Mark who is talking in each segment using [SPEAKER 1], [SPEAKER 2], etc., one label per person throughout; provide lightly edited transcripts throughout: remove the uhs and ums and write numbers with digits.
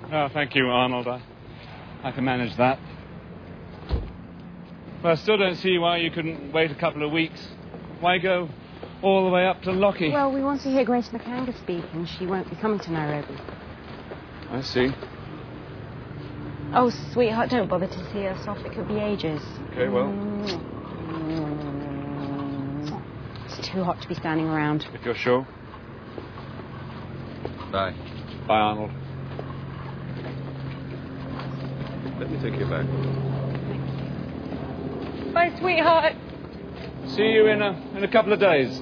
[SPEAKER 1] Oh, thank you, Arnold. I can manage that. But I still don't see why you couldn't wait a couple of weeks. Why go all the way up to Lockie?
[SPEAKER 2] Well, we want to hear Grace McCanga speak, and she won't be coming to Nairobi.
[SPEAKER 1] I see.
[SPEAKER 2] Oh, sweetheart, don't bother to see us off. It could be ages.
[SPEAKER 1] Okay, well.
[SPEAKER 2] It's too hot to be standing around.
[SPEAKER 1] If you're sure.
[SPEAKER 3] Bye.
[SPEAKER 1] Bye, Arnold.
[SPEAKER 3] Let me take you back.
[SPEAKER 2] Bye, sweetheart.
[SPEAKER 1] See you in a couple of days.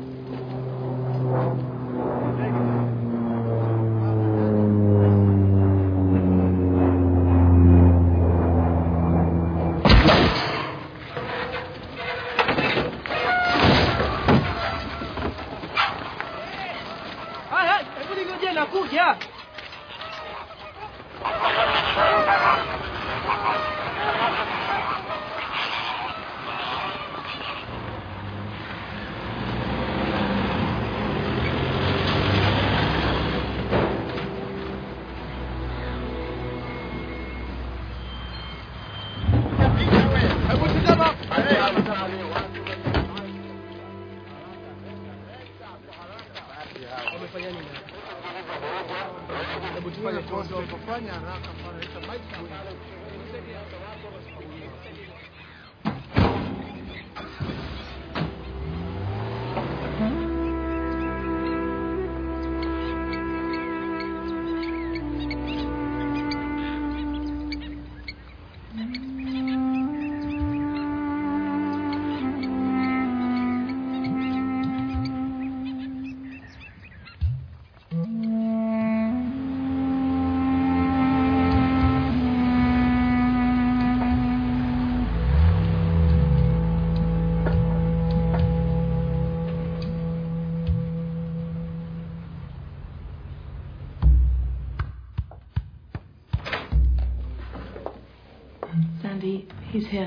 [SPEAKER 4] Sandy, he's here.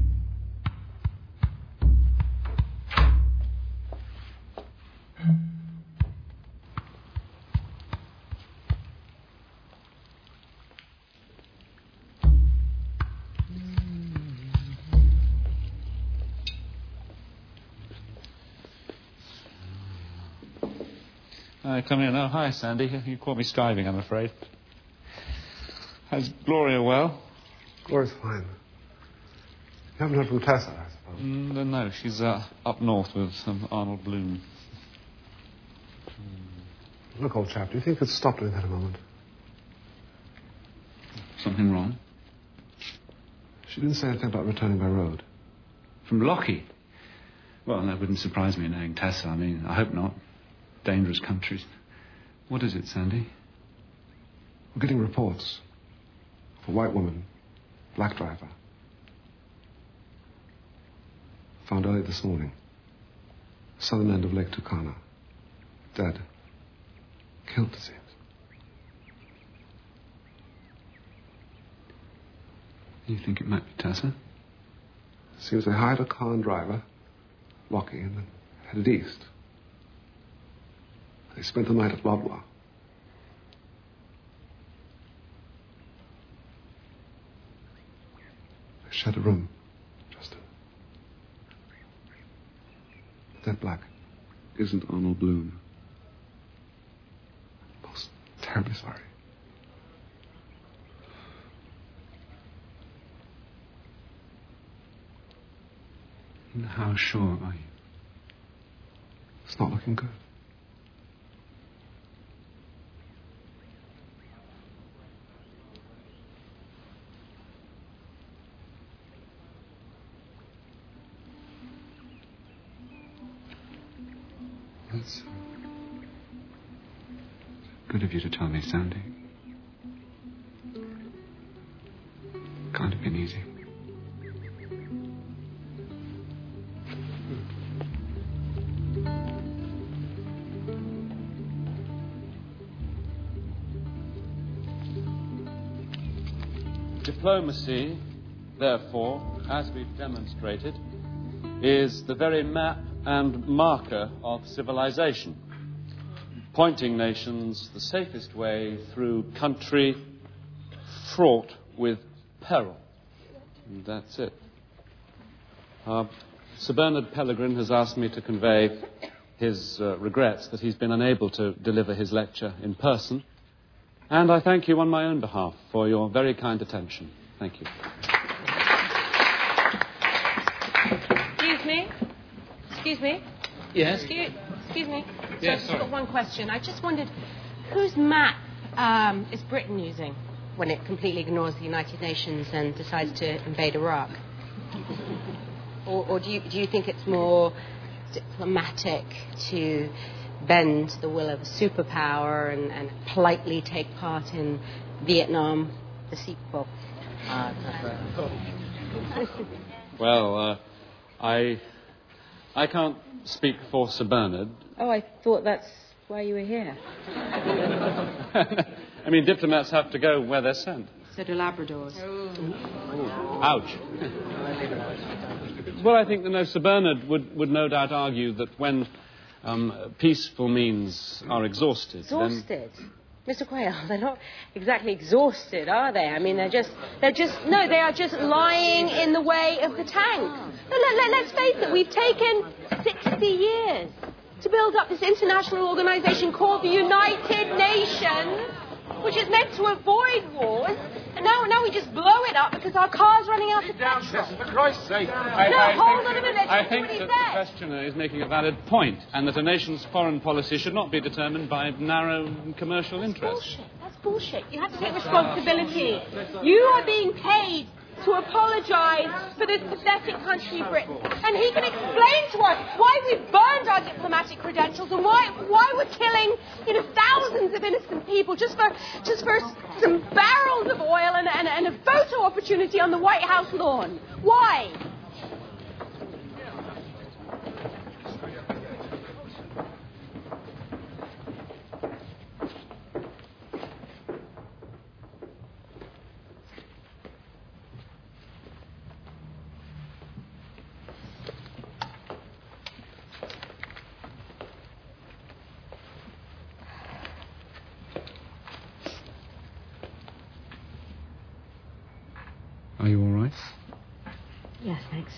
[SPEAKER 1] Hi, come in. Oh, hi, Sandy. You caught me striving, I'm afraid. How's Gloria well?
[SPEAKER 5] Gloria's fine. You haven't heard from Tessa, I suppose?
[SPEAKER 1] No, she's up north with Arnold Bloom.
[SPEAKER 5] Look, old chap, do you think you could stop doing that a moment?
[SPEAKER 1] Something wrong?
[SPEAKER 5] She didn't say anything about returning by road.
[SPEAKER 1] From Lockie? Well, that wouldn't surprise me knowing Tessa. I mean, I hope not. Dangerous countries. What is it, Sandy?
[SPEAKER 5] We're getting reports of a white woman, black driver. Found early this morning. Southern end of Lake Turkana. Dead. Killed, it seems.
[SPEAKER 1] You think it might be Tessa?
[SPEAKER 5] Seems they hired a car and driver, Lockie, and then headed east. They spent the night at Lodwar. They shared a room, Justin. Dead black.
[SPEAKER 1] Isn't Arnold Bloom?
[SPEAKER 5] Most terribly sorry.
[SPEAKER 1] And how sure are you?
[SPEAKER 5] It's not looking good.
[SPEAKER 1] That's good of you to tell me, Sandy. Can't have been easy. Diplomacy, therefore, as we've demonstrated, is the very map and marker of civilization, pointing nations the safest way through country fraught with peril. And that's it. Sir Bernard Pellegrin has asked me to convey his regrets that he's been unable to deliver his lecture in person. And I thank you on my own behalf for your very kind attention. Thank you.
[SPEAKER 6] Excuse me?
[SPEAKER 1] Yes?
[SPEAKER 6] Excuse me?
[SPEAKER 1] Yes,
[SPEAKER 6] I've
[SPEAKER 1] sorry.
[SPEAKER 6] got one question. I just wondered, whose map is Britain using when it completely ignores the United Nations and decides to invade Iraq? Or do you think it's more diplomatic to bend the will of a superpower and politely take part in Vietnam, the sequel?
[SPEAKER 1] Well, I can't speak for Sir Bernard.
[SPEAKER 6] Oh, I thought that's why you were here.
[SPEAKER 1] I mean, diplomats have to go where they're sent.
[SPEAKER 6] So do Labradors.
[SPEAKER 1] Ouch. Well, I think that Sir Bernard would no doubt argue that when peaceful means are exhausted...
[SPEAKER 6] Exhausted? Mr. Quayle, they're not exactly exhausted, are they? I mean, they are just lying in the way of the tank. Let's face it, we've taken 60 years to build up this international organisation called the United Nations, which is meant to avoid wars, and now we just blow it up because our car's running out of petrol.
[SPEAKER 3] For Christ's sake.
[SPEAKER 6] Hold on a minute.
[SPEAKER 1] I think that the questioner is making a valid point, and that a nation's foreign policy should not be determined by narrow commercial interests.
[SPEAKER 6] That's bullshit. You have to take responsibility. You are being paid to apologise for this pathetic country, Britain. And he can explain to us why we've burned our diplomatic credentials and why we're killing, thousands of innocent people just for some barrels of oil and a photo opportunity on the White House lawn. Why?
[SPEAKER 1] Are you all right?
[SPEAKER 6] Yes, thanks.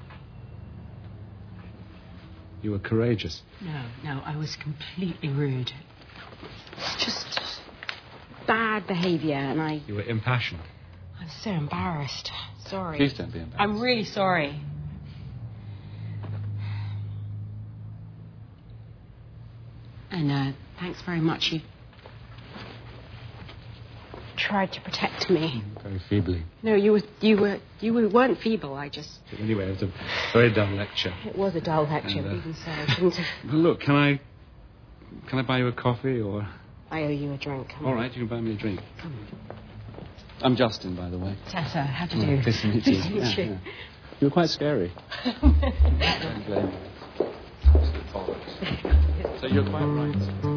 [SPEAKER 1] You were courageous.
[SPEAKER 6] No, I was completely rude. Just bad behaviour, and I...
[SPEAKER 1] You were impassioned.
[SPEAKER 6] I'm so embarrassed. Sorry.
[SPEAKER 1] Please don't be embarrassed.
[SPEAKER 6] I'm really sorry. And thanks very much. You tried to protect me.
[SPEAKER 1] Very feebly.
[SPEAKER 6] No, you weren't feeble.
[SPEAKER 1] Anyway, it was a very dull lecture.
[SPEAKER 6] It was a dull lecture, but even so, I shouldn't have...
[SPEAKER 1] Well, look, can I buy you a coffee, or...
[SPEAKER 6] I owe you a drink. Come
[SPEAKER 1] All
[SPEAKER 6] on.
[SPEAKER 1] right, you can buy me a drink.
[SPEAKER 6] Come on.
[SPEAKER 1] I'm Justin, by the way.
[SPEAKER 6] Tessa, how do you do?
[SPEAKER 1] Nice to meet you.
[SPEAKER 6] Nice to meet you.
[SPEAKER 1] Yeah. You were quite scary. Don't blame me. So you're quite right.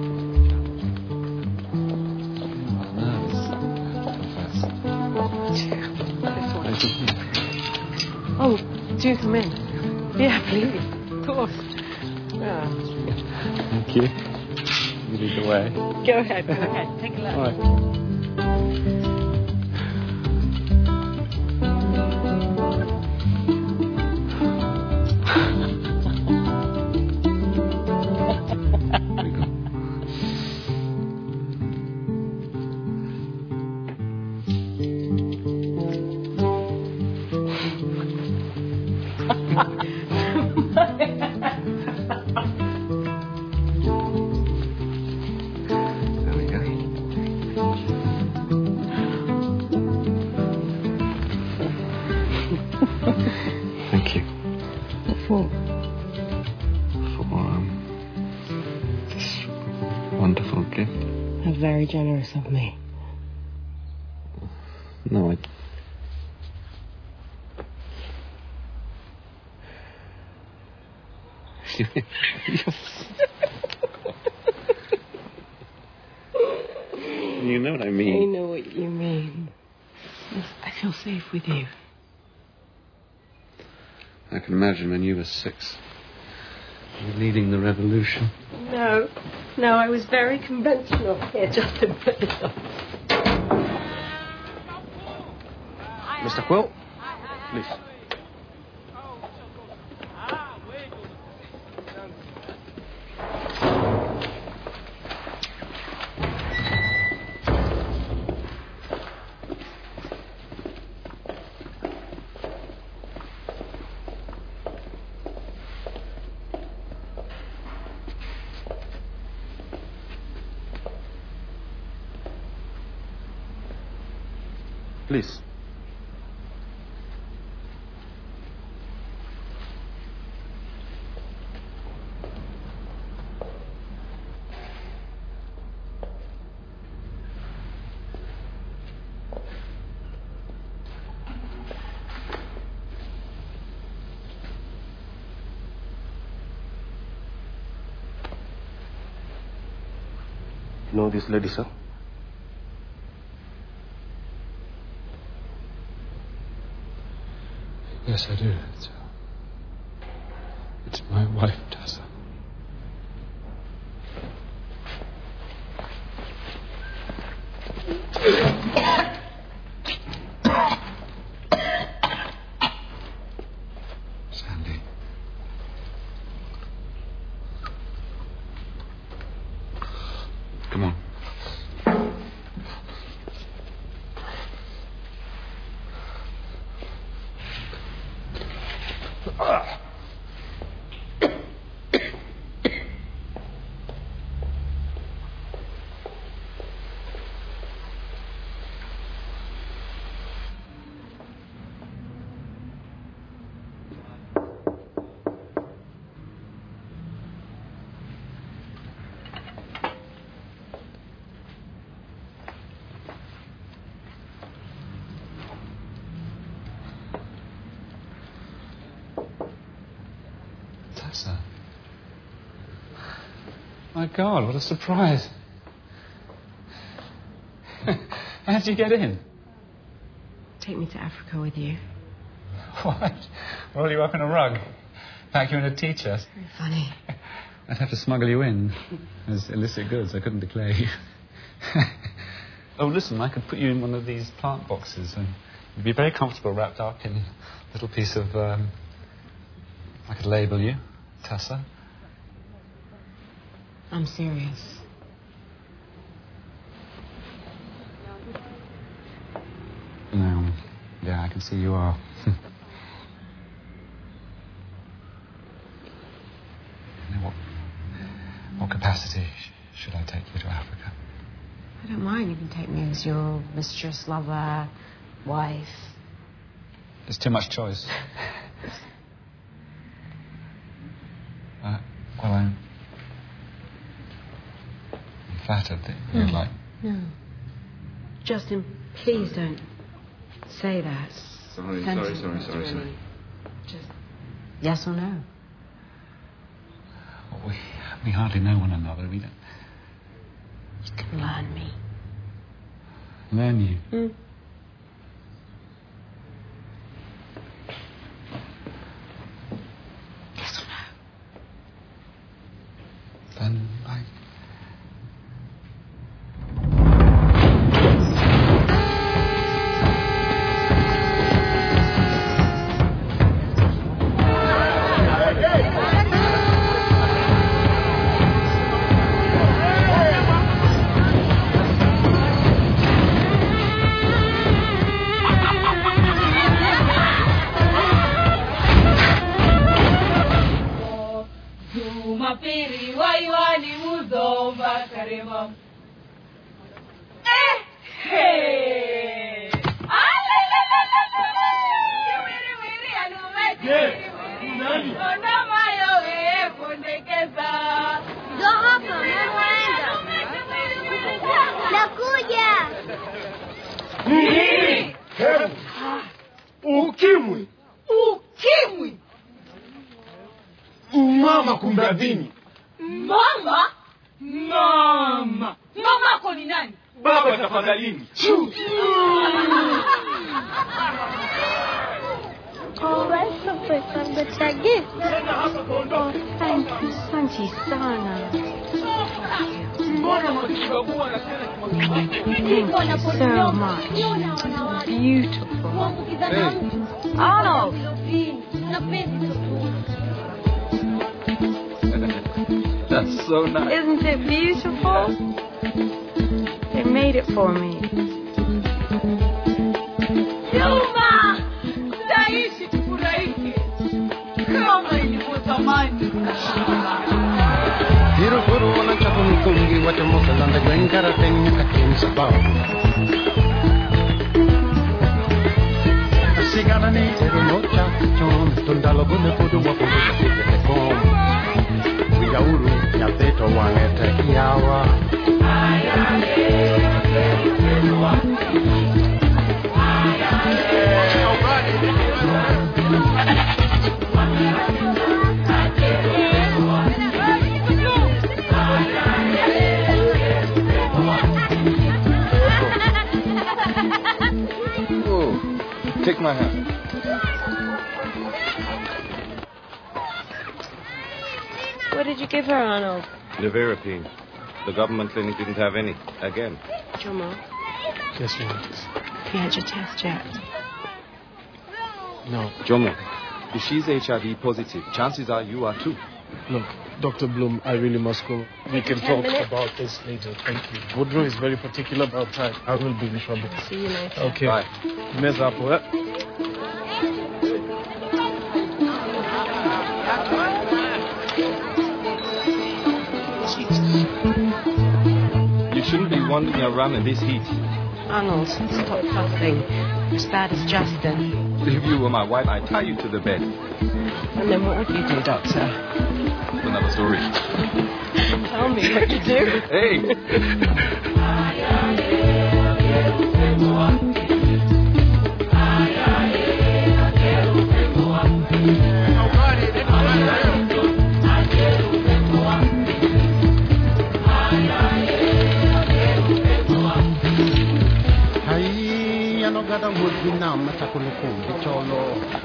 [SPEAKER 6] Oh, do come in. Yeah, please. Of course. Yeah.
[SPEAKER 1] Thank you. You lead the way.
[SPEAKER 6] Go ahead. Take a look.
[SPEAKER 1] All right.
[SPEAKER 5] Thank you.
[SPEAKER 6] What for?
[SPEAKER 5] For this wonderful gift.
[SPEAKER 6] How very generous of me.
[SPEAKER 5] No, I... You know what I mean.
[SPEAKER 6] I know what you mean. I feel safe with you.
[SPEAKER 5] I can imagine when you were 6. You were leading the revolution.
[SPEAKER 6] No, I was very conventional. Here, Justin, put this on.
[SPEAKER 3] Mr. Quill, please. Please. Know this lady, sir?
[SPEAKER 1] Yes, I do. It's my wife, Tessa.
[SPEAKER 5] Sandy.
[SPEAKER 1] Come on. Tessa. My God, what a surprise. How did you get in?
[SPEAKER 2] Take me to Africa with you.
[SPEAKER 1] What? Roll you up in a rug? Pack you in a tea chest?
[SPEAKER 2] Very funny.
[SPEAKER 1] I'd have to smuggle you in as illicit goods. I couldn't declare you. Oh, listen, I could put you in one of these plant boxes and you'd be very comfortable wrapped up in a little piece of... I could label you, Tessa.
[SPEAKER 2] I'm serious.
[SPEAKER 1] No. Yeah, I can see you are. What capacity should I take you to Africa?
[SPEAKER 2] I don't mind. You can take me as your mistress, lover, wife.
[SPEAKER 1] There's too much choice. Well, I'm flattered that you'd like...
[SPEAKER 2] No. Justin, please don't say that.
[SPEAKER 3] Sorry.
[SPEAKER 2] Just yes or no.
[SPEAKER 1] Well, we hardly know one another. We don't...
[SPEAKER 2] You can learn me.
[SPEAKER 1] Learn you?
[SPEAKER 2] Yes or no?
[SPEAKER 1] Then I...
[SPEAKER 7] Ukimwi. Mama kumradhini.
[SPEAKER 8] Mama ako ni nani?
[SPEAKER 7] Baba tafadhalini.
[SPEAKER 2] Asante sana.
[SPEAKER 7] Mbona mkishibagua na tena
[SPEAKER 2] so much. Beautiful. Arnold!
[SPEAKER 7] That's so nice.
[SPEAKER 2] Isn't it beautiful? They made it for me.
[SPEAKER 8] Yuma! Taishi tufurahike. Kama ilivyotamani.
[SPEAKER 9] Hiro guru wana chakungi wata mosalanda gwenkara tenya kakin sabau. Sigara ni tero nocha chon tundalo bune pudu wapu te kom. Wiyauru ya peto wangete kiawa.
[SPEAKER 7] Take my hand.
[SPEAKER 6] What did you give her, Arnold?
[SPEAKER 3] Nevirapine. The government clinic didn't have any. Again.
[SPEAKER 6] Jomo,
[SPEAKER 5] Yes, ma'am.
[SPEAKER 6] have you had your test yet?
[SPEAKER 5] No.
[SPEAKER 7] Jomo, if she's HIV positive, chances are you are too.
[SPEAKER 5] Look, Dr. Bloom, I really must go. We can
[SPEAKER 6] 10
[SPEAKER 5] talk
[SPEAKER 6] minutes?
[SPEAKER 5] about this later. Thank you. Woodrow is very particular about time. I will be in trouble.
[SPEAKER 6] See you later.
[SPEAKER 5] Okay.
[SPEAKER 7] Bye.
[SPEAKER 5] Mess up, what?
[SPEAKER 7] You shouldn't be wandering around in this heat.
[SPEAKER 6] Arnold, stop fussing. As bad as Justin.
[SPEAKER 7] If you were my wife, I'd tie you to the bed.
[SPEAKER 6] And then what would you do, Doctor?
[SPEAKER 7] Another story.
[SPEAKER 6] Tell me what you do.
[SPEAKER 7] Hey!
[SPEAKER 9] Hai ano gada mudinam matakulukun bicholo.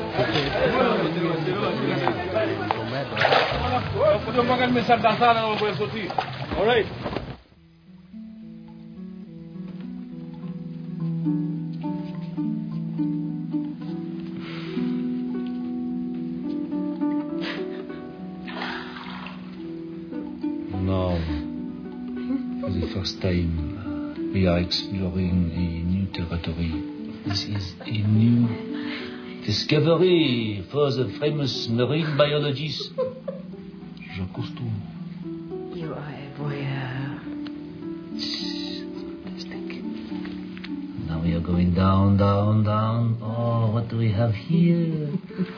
[SPEAKER 7] All right.
[SPEAKER 10] Now, for the first time, we are exploring a new territory. This is a new discovery for the famous marine biologist, Jacques Cousteau.
[SPEAKER 6] You are a voyeur.
[SPEAKER 10] Now we are going down, down, down. Oh, what do we have here?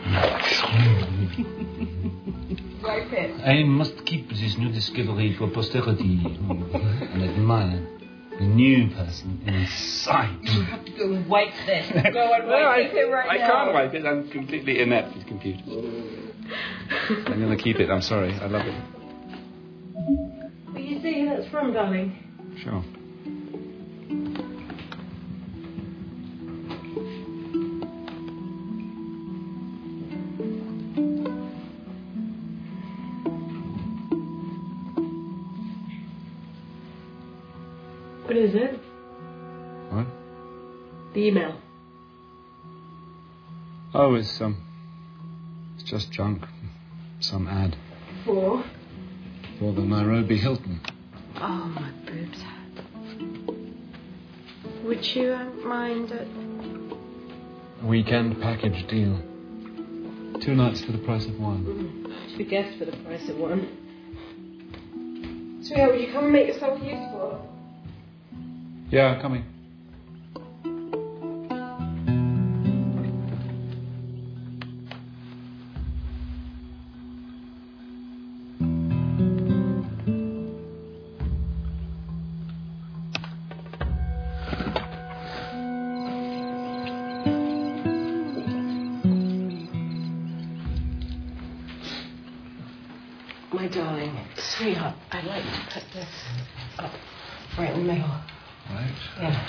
[SPEAKER 8] Wipe it.
[SPEAKER 10] I must keep this new discovery for posterity and admire the new person inside.
[SPEAKER 8] You have to go and wipe this. Go and wipe it right
[SPEAKER 7] I
[SPEAKER 8] now.
[SPEAKER 7] can't wipe it. I'm completely inept with computers. I'm going to keep it. I'm sorry. I love it.
[SPEAKER 6] Will you see who that's from, darling?
[SPEAKER 7] Sure.
[SPEAKER 6] What is it?
[SPEAKER 7] What?
[SPEAKER 6] The email.
[SPEAKER 1] Oh, it's just junk. Some ad
[SPEAKER 6] For?
[SPEAKER 1] for the Nairobi Hilton.
[SPEAKER 6] Oh, my boobs hurt. Would you mind it?
[SPEAKER 1] Weekend package deal. 2 nights for the price of one.
[SPEAKER 6] 2 guests for the price of one. Sweetheart, would you come and make yourself useful?
[SPEAKER 1] Yeah, coming.
[SPEAKER 6] My darling, sweetheart, I'd like to put this up right in the middle.
[SPEAKER 1] Right.
[SPEAKER 6] Yeah.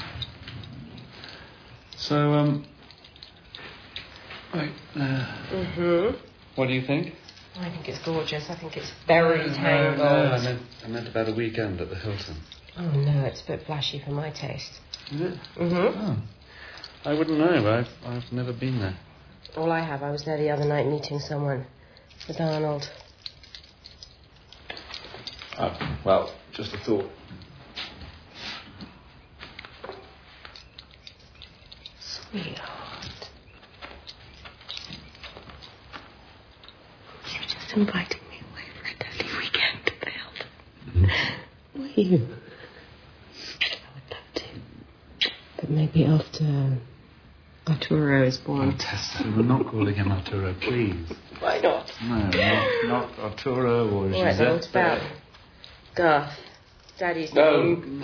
[SPEAKER 1] So, right.
[SPEAKER 6] Mm-hmm.
[SPEAKER 1] What do you think?
[SPEAKER 6] I think it's gorgeous. I think it's very tangled.
[SPEAKER 1] No, I meant about a weekend at the Hilton.
[SPEAKER 6] Oh, no, it's a bit flashy for my taste.
[SPEAKER 1] Is it?
[SPEAKER 6] Mm-hmm.
[SPEAKER 1] Oh. I wouldn't know. I've never been there.
[SPEAKER 6] All I have, I was there the other night meeting someone. With Arnold.
[SPEAKER 7] Oh, well, just a thought.
[SPEAKER 6] Sweetheart. You're just inviting me away for a dirty weekend to the Hilton. Will you? I would love to. But maybe after Arturo is born.
[SPEAKER 1] Oh, Tessa, we're not calling him Arturo, please.
[SPEAKER 6] Why not?
[SPEAKER 1] No, not Arturo or
[SPEAKER 6] All right, then, what about Garth? Daddy's name.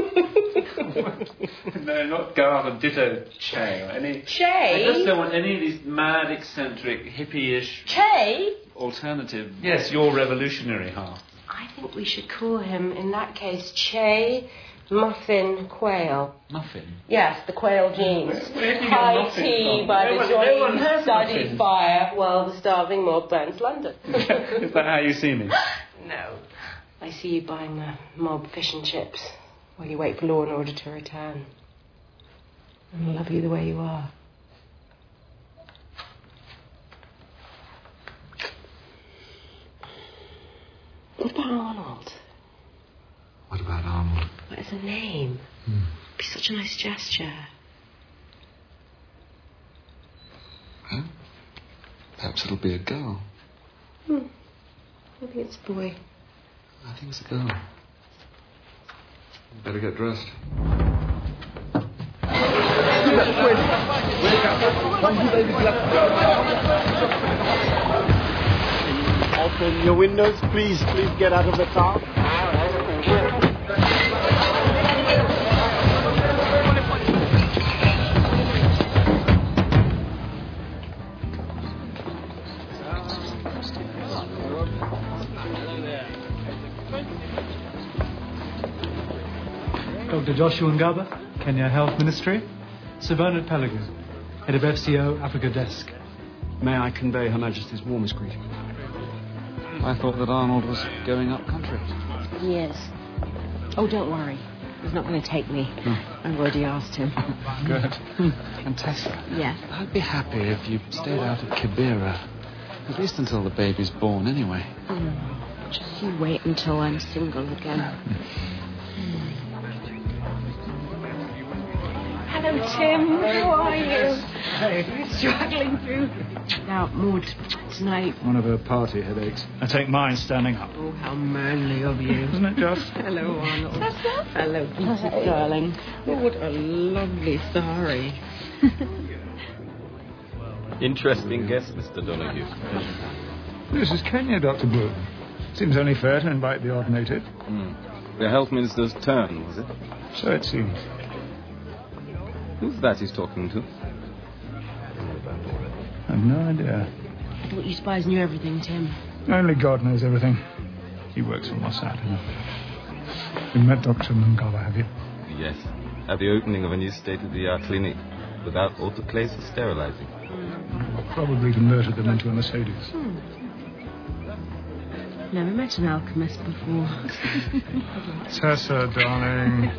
[SPEAKER 1] No, not Garth or ditto Che or any...
[SPEAKER 6] Che?
[SPEAKER 1] I just don't want any of these mad, eccentric, hippie-ish...
[SPEAKER 6] Che?
[SPEAKER 1] Alternative... Yes, your revolutionary half.
[SPEAKER 6] I think we should call him, in that case, Che Muffin Quayle.
[SPEAKER 1] Muffin?
[SPEAKER 6] Yes, the Quayle genes.
[SPEAKER 1] Where do you get
[SPEAKER 6] High
[SPEAKER 1] muffin
[SPEAKER 6] tea
[SPEAKER 1] from?
[SPEAKER 6] by
[SPEAKER 1] No
[SPEAKER 6] the
[SPEAKER 1] one
[SPEAKER 6] joining
[SPEAKER 1] has
[SPEAKER 6] study
[SPEAKER 1] muffins.
[SPEAKER 6] fire while the starving mob burns London.
[SPEAKER 1] Is that how you see me?
[SPEAKER 6] No. I see you buying the mob fish and chips while you wait for Law and Order to return. And I love you the way you are. What about Arnold?
[SPEAKER 5] What about Arnold?
[SPEAKER 6] What is a name? It'd be such a nice gesture.
[SPEAKER 5] Well, perhaps it'll be a girl.
[SPEAKER 6] Maybe it's a boy.
[SPEAKER 5] I think it's a girl. Better get dressed.
[SPEAKER 9] Open your windows, please. Please get out of the car.
[SPEAKER 11] Dr. Joshua Ngaba, Kenya Health Ministry. Sir Bernard Pellegrin, Head of FCO Africa Desk.
[SPEAKER 5] May I convey Her Majesty's warmest greeting?
[SPEAKER 1] I thought that Arnold was going up country.
[SPEAKER 6] Yes. Oh, don't worry. He's not going to take me. I've already asked him.
[SPEAKER 1] Good. And Tessa?
[SPEAKER 6] Yes.
[SPEAKER 1] I'd be happy if you stayed out at Kibera. At least until the baby's born, anyway.
[SPEAKER 6] Just you wait until I'm single again. Hello, Tim. How are you?
[SPEAKER 11] Hey.
[SPEAKER 6] Struggling through. Now, Maud, tonight.
[SPEAKER 11] One of her party headaches. I take mine standing up.
[SPEAKER 6] Oh, how manly of you.
[SPEAKER 11] Isn't it, Josh?
[SPEAKER 6] Hello, Arnold. Hello, beautiful darling. Oh, what a lovely sari.
[SPEAKER 3] Interesting guest, Mr. Donahue.
[SPEAKER 11] This is Kenya, Dr. Bloom. Seems only fair to invite the odd native.
[SPEAKER 3] The health minister's turn, was it?
[SPEAKER 11] So it seems.
[SPEAKER 3] Who's that he's talking to?
[SPEAKER 11] I've no idea.
[SPEAKER 6] I thought you spies knew everything, Tim.
[SPEAKER 11] Only God knows everything. He works for Mossad. You met Dr. Mungala, have you?
[SPEAKER 3] Yes, at the opening of a new state-of-the-art clinic without autoclaves or sterilizing.
[SPEAKER 11] Probably converted them into a Mercedes.
[SPEAKER 6] Never met an alchemist before.
[SPEAKER 11] Tessa, darling.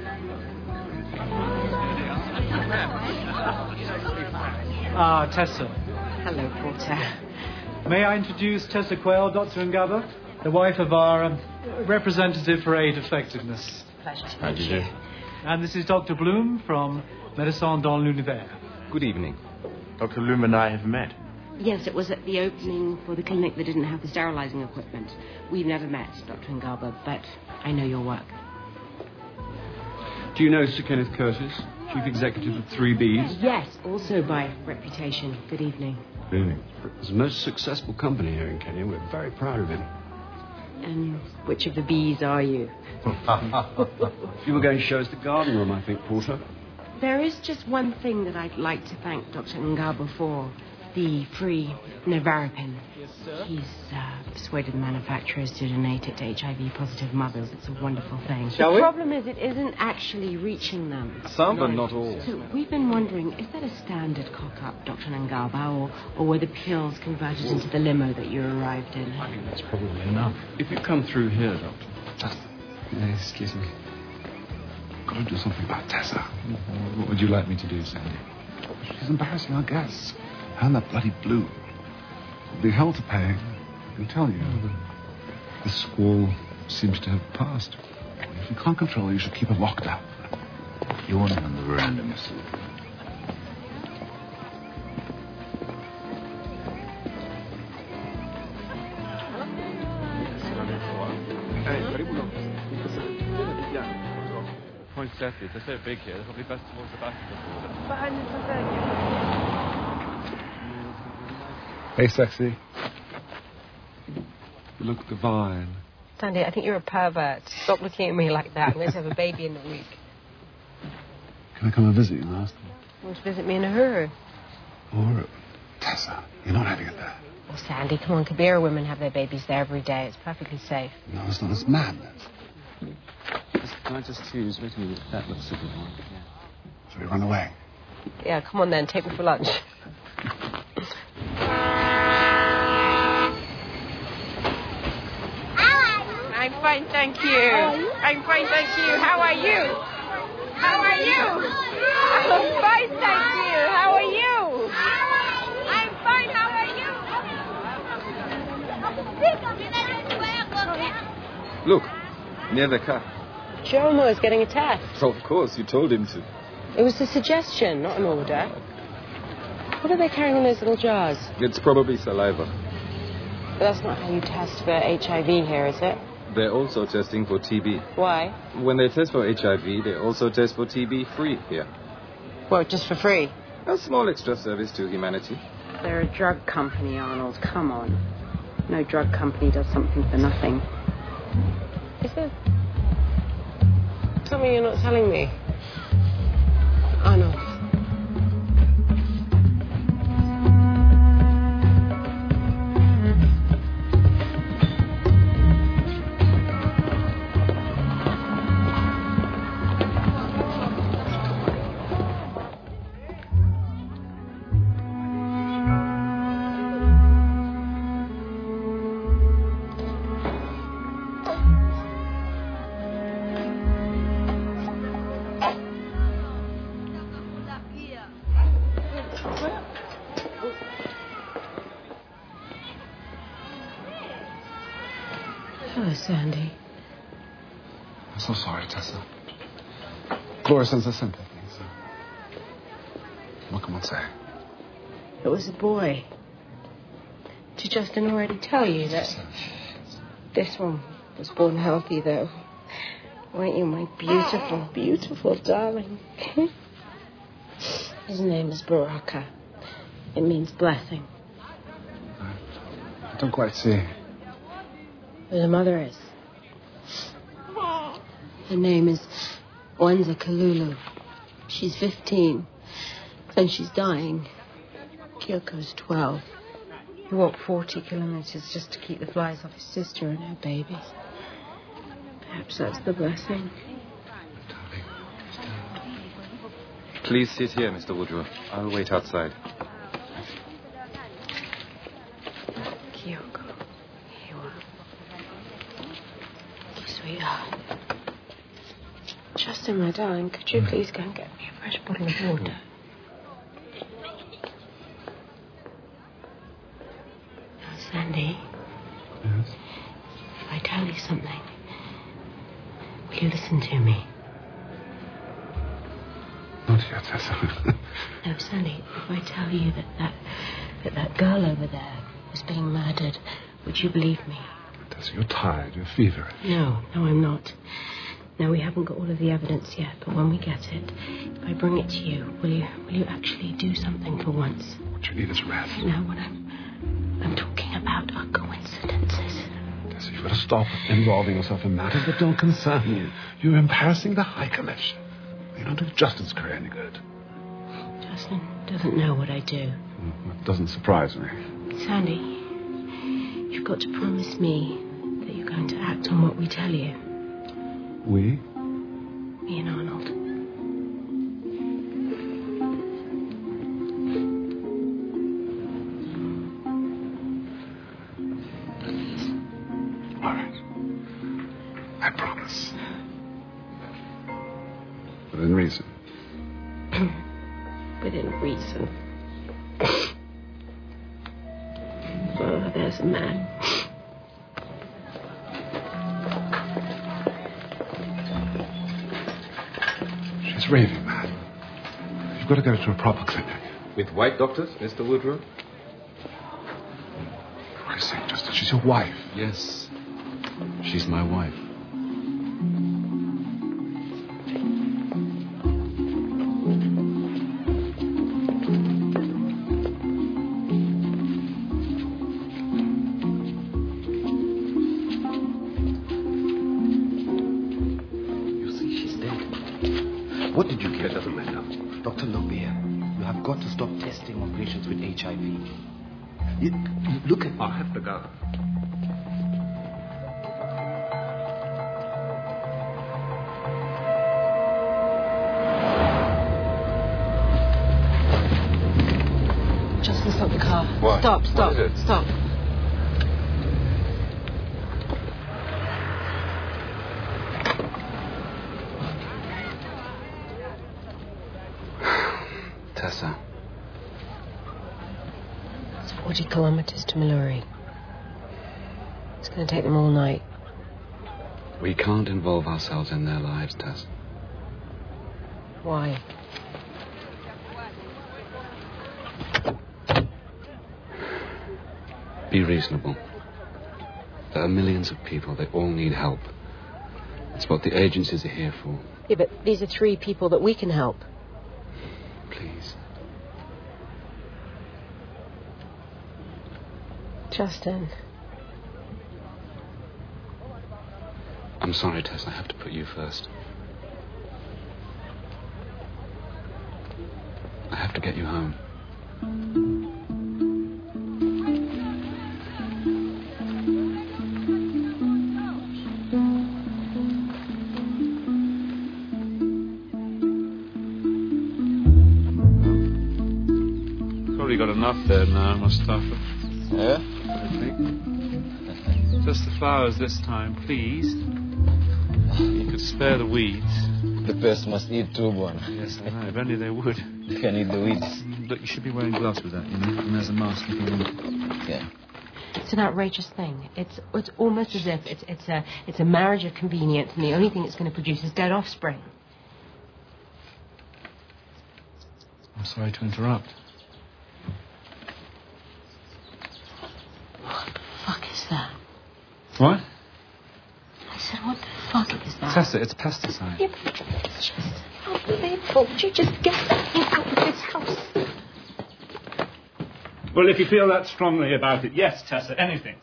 [SPEAKER 11] Ah, Tessa.
[SPEAKER 6] Hello, Porter.
[SPEAKER 11] May I introduce Tessa Quayle, Dr. Ngaba, the wife of our representative for aid effectiveness.
[SPEAKER 6] Pleasure to meet you.
[SPEAKER 11] And this is Dr. Bloom from Médecins dans l'Univers.
[SPEAKER 3] Good evening.
[SPEAKER 9] Dr. Bloom and I have met.
[SPEAKER 6] Yes, it was at the opening for the clinic that didn't have the sterilizing equipment. We've never met, Dr. Ngaba, but I know your work.
[SPEAKER 5] Do you know Sir Kenneth Curtis, Chief Executive of 3Bs?
[SPEAKER 6] Yes, also by reputation. Good evening.
[SPEAKER 5] Really? It's the most successful company here in Kenya. We're very proud of it.
[SPEAKER 6] And which of the bees are you?
[SPEAKER 5] You were going to show us the garden room, I think, Porter.
[SPEAKER 6] There is just one thing that I'd like to thank Dr. Ngaba for. The free Nevarapin. He's persuaded the manufacturers to donate it to HIV-positive mothers. It's a wonderful thing. The problem is it isn't actually reaching them.
[SPEAKER 3] Some, but not all.
[SPEAKER 6] So we've been wondering, is that a standard cock-up, Dr. Ngaba, or were the pills converted into the limo that you arrived in?
[SPEAKER 10] I think that's probably enough. If you come through here, Doctor.
[SPEAKER 5] Just, excuse me. I've got to do something about Tessa. What would you like me to do, Sandy? She's embarrassing our guests. And that bloody blue. There'll be hell to pay. I can tell you. The squall seems to have passed. If you can't control her, you should keep her locked up.
[SPEAKER 10] You want him on the veranda, Mr.
[SPEAKER 1] Poinsettias, they're so big here, they're probably best towards the back of the border.
[SPEAKER 6] Behind the pavilion.
[SPEAKER 5] Hey, sexy. You look divine.
[SPEAKER 6] Sandy, I think you're a pervert. Stop looking at me like that. I'm going to have a baby in a week.
[SPEAKER 5] Can I come and visit you, Master?
[SPEAKER 6] You want to visit me in Uhuru?
[SPEAKER 5] Or Tessa? You're not having it there.
[SPEAKER 6] Oh, Sandy, come on. Kabira women have their babies there every day. It's perfectly safe.
[SPEAKER 5] No, it's not. It's madness.
[SPEAKER 1] Can I just choose? Wait a minute. That looks a good one. Yeah.
[SPEAKER 5] Shall we run away?
[SPEAKER 6] Yeah, come on then. Take me for lunch. I'm fine, thank you. I'm fine, thank you. How are you? How are you? I'm fine, thank you. How are you? I'm fine, how are you?
[SPEAKER 3] Look, near the car.
[SPEAKER 6] Jomo is getting a test.
[SPEAKER 3] So of course, you told him to.
[SPEAKER 6] It was a suggestion, not an order. What are they carrying in those little jars?
[SPEAKER 3] It's probably saliva.
[SPEAKER 6] But that's not how you test for HIV here, is it?
[SPEAKER 3] They're also testing for TB.
[SPEAKER 6] Why?
[SPEAKER 3] When they test for HIV, they also test for TB free here.
[SPEAKER 6] What, just for free?
[SPEAKER 3] A small extra service to humanity.
[SPEAKER 6] They're a drug company, Arnold. Come on. No drug company does something for nothing. Is there... Tell me you're not telling me. Arnold. Hello, Sandy.
[SPEAKER 5] I'm so sorry, Tessa. Gloria sends her sympathy, so... What can one say?
[SPEAKER 6] It was a boy. Did Justin already tell you that this one was born healthy, though? Weren't you my beautiful, beautiful darling? His name is Baraka. It means blessing.
[SPEAKER 5] I don't quite see.
[SPEAKER 6] Who the mother is. Her name is Wenza Kalulu. She's 15, and she's dying. Kyoko's 12. He walked 40 kilometers just to keep the flies off his sister and her baby. Perhaps that's the blessing.
[SPEAKER 3] Please sit here, Mr. Woodrow. I'll wait outside.
[SPEAKER 6] Kyoko, here you are. Thank you, sweetheart. Justin, my darling, could you please go and get me a fresh bottle of water? Now, Sandy.
[SPEAKER 5] Yes?
[SPEAKER 6] If I tell you something, will you listen to me?
[SPEAKER 5] Not yet, Tessa.
[SPEAKER 6] No, Sandy, if I tell you that girl over there was being murdered, would you believe me?
[SPEAKER 5] Tessa, you're tired. You're feverish.
[SPEAKER 6] No, I'm not. No, we haven't got all of the evidence yet, but when we get it, if I bring it to you, will you actually do something for once?
[SPEAKER 5] What you need is rest.
[SPEAKER 6] No, what I'm talking about are coincidences.
[SPEAKER 5] Tessa, you've got to stop involving yourself in matters that don't concern you. You're embarrassing the High Commission. You don't do Justin's career any good.
[SPEAKER 6] Justin doesn't know what I do.
[SPEAKER 5] That doesn't surprise me.
[SPEAKER 6] Sandy, you've got to promise me that you're going to act on what we tell you.
[SPEAKER 5] We?
[SPEAKER 6] Me and Arnold.
[SPEAKER 5] All right. I promise. Within reason.
[SPEAKER 6] Within reason. Oh, there's a man.
[SPEAKER 5] She's raving mad. You've got to get her to a proper clinic.
[SPEAKER 3] With white doctors, Mr. Woodrow?
[SPEAKER 5] For Christ's sake, Justin, she's your wife.
[SPEAKER 7] Yes. She's my wife.
[SPEAKER 10] What did you get? It doesn't matter. Dr. Lobier, you have got to stop testing on patients with HIV. Look at...
[SPEAKER 7] I have to go.
[SPEAKER 6] Justin, stop the car.
[SPEAKER 3] What?
[SPEAKER 6] Stop.
[SPEAKER 3] What is it?
[SPEAKER 6] Stop.
[SPEAKER 7] Tessa.
[SPEAKER 6] It's 40 kilometers to Maluri. It's going to take them all night.
[SPEAKER 7] We can't involve ourselves in their lives, Tess.
[SPEAKER 6] Why?
[SPEAKER 7] Be reasonable. There are millions of people. They all need help. It's what the agencies are here for.
[SPEAKER 6] Yeah, but these are 3 people that we can help.
[SPEAKER 7] Please.
[SPEAKER 6] Justin.
[SPEAKER 7] I'm sorry, Tess. I have to put you first. I have to get you home. Probably got enough there now, Mustafa.
[SPEAKER 3] Yeah?
[SPEAKER 7] I think. Just the flowers this time, please. You could spare the weeds.
[SPEAKER 3] The pest must eat too, Bon.
[SPEAKER 7] Yes, I know. If only they would.
[SPEAKER 3] They can eat the weeds.
[SPEAKER 7] But you should be wearing gloves with that, you know. And there's a mask if you want.
[SPEAKER 3] Yeah.
[SPEAKER 6] It's an outrageous thing. It's almost as if it's a marriage of convenience, and the only thing it's going to produce is dead offspring.
[SPEAKER 7] I'm sorry to interrupt.
[SPEAKER 6] What the fuck is that?
[SPEAKER 7] What?
[SPEAKER 6] I said, what the fuck is that?
[SPEAKER 7] Tessa, it's pesticide.
[SPEAKER 6] Yeah, but it's just unbelievable. Would you just get that thing out of this house?
[SPEAKER 1] Well, if you feel that strongly about it, yes, Tessa, anything.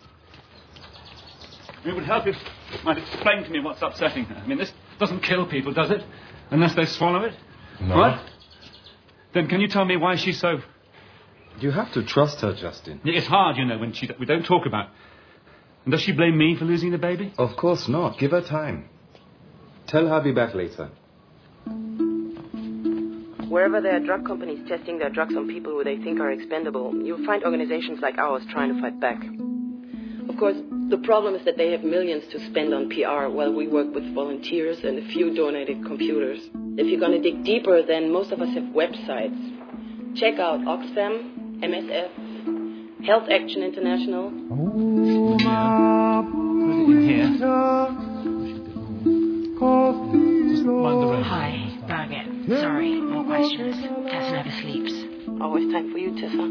[SPEAKER 1] It would help if you might explain to me what's upsetting her. I mean, this doesn't kill people, does it? Unless they swallow it?
[SPEAKER 3] No.
[SPEAKER 1] What? Then can you tell me why she's so...
[SPEAKER 3] You have to trust her, Justin.
[SPEAKER 1] It's hard, you know, when we don't talk about... And does she blame me for losing the baby?
[SPEAKER 3] Of course not. Give her time. Tell her I'll be back later.
[SPEAKER 12] Wherever there are drug companies testing their drugs on people who they think are expendable, you'll find organizations like ours trying to fight back. Of course, the problem is that they have millions to spend on PR while we work with volunteers and a few donated computers. If you're going to dig deeper, then most of us have websites. Check out Oxfam, MSF, Health Action International.
[SPEAKER 1] Yeah. Put it in here. Just mind the rain.
[SPEAKER 6] Hi, Birgit. Sorry, more questions. Tessa never sleeps.
[SPEAKER 12] Always time for you, Tessa.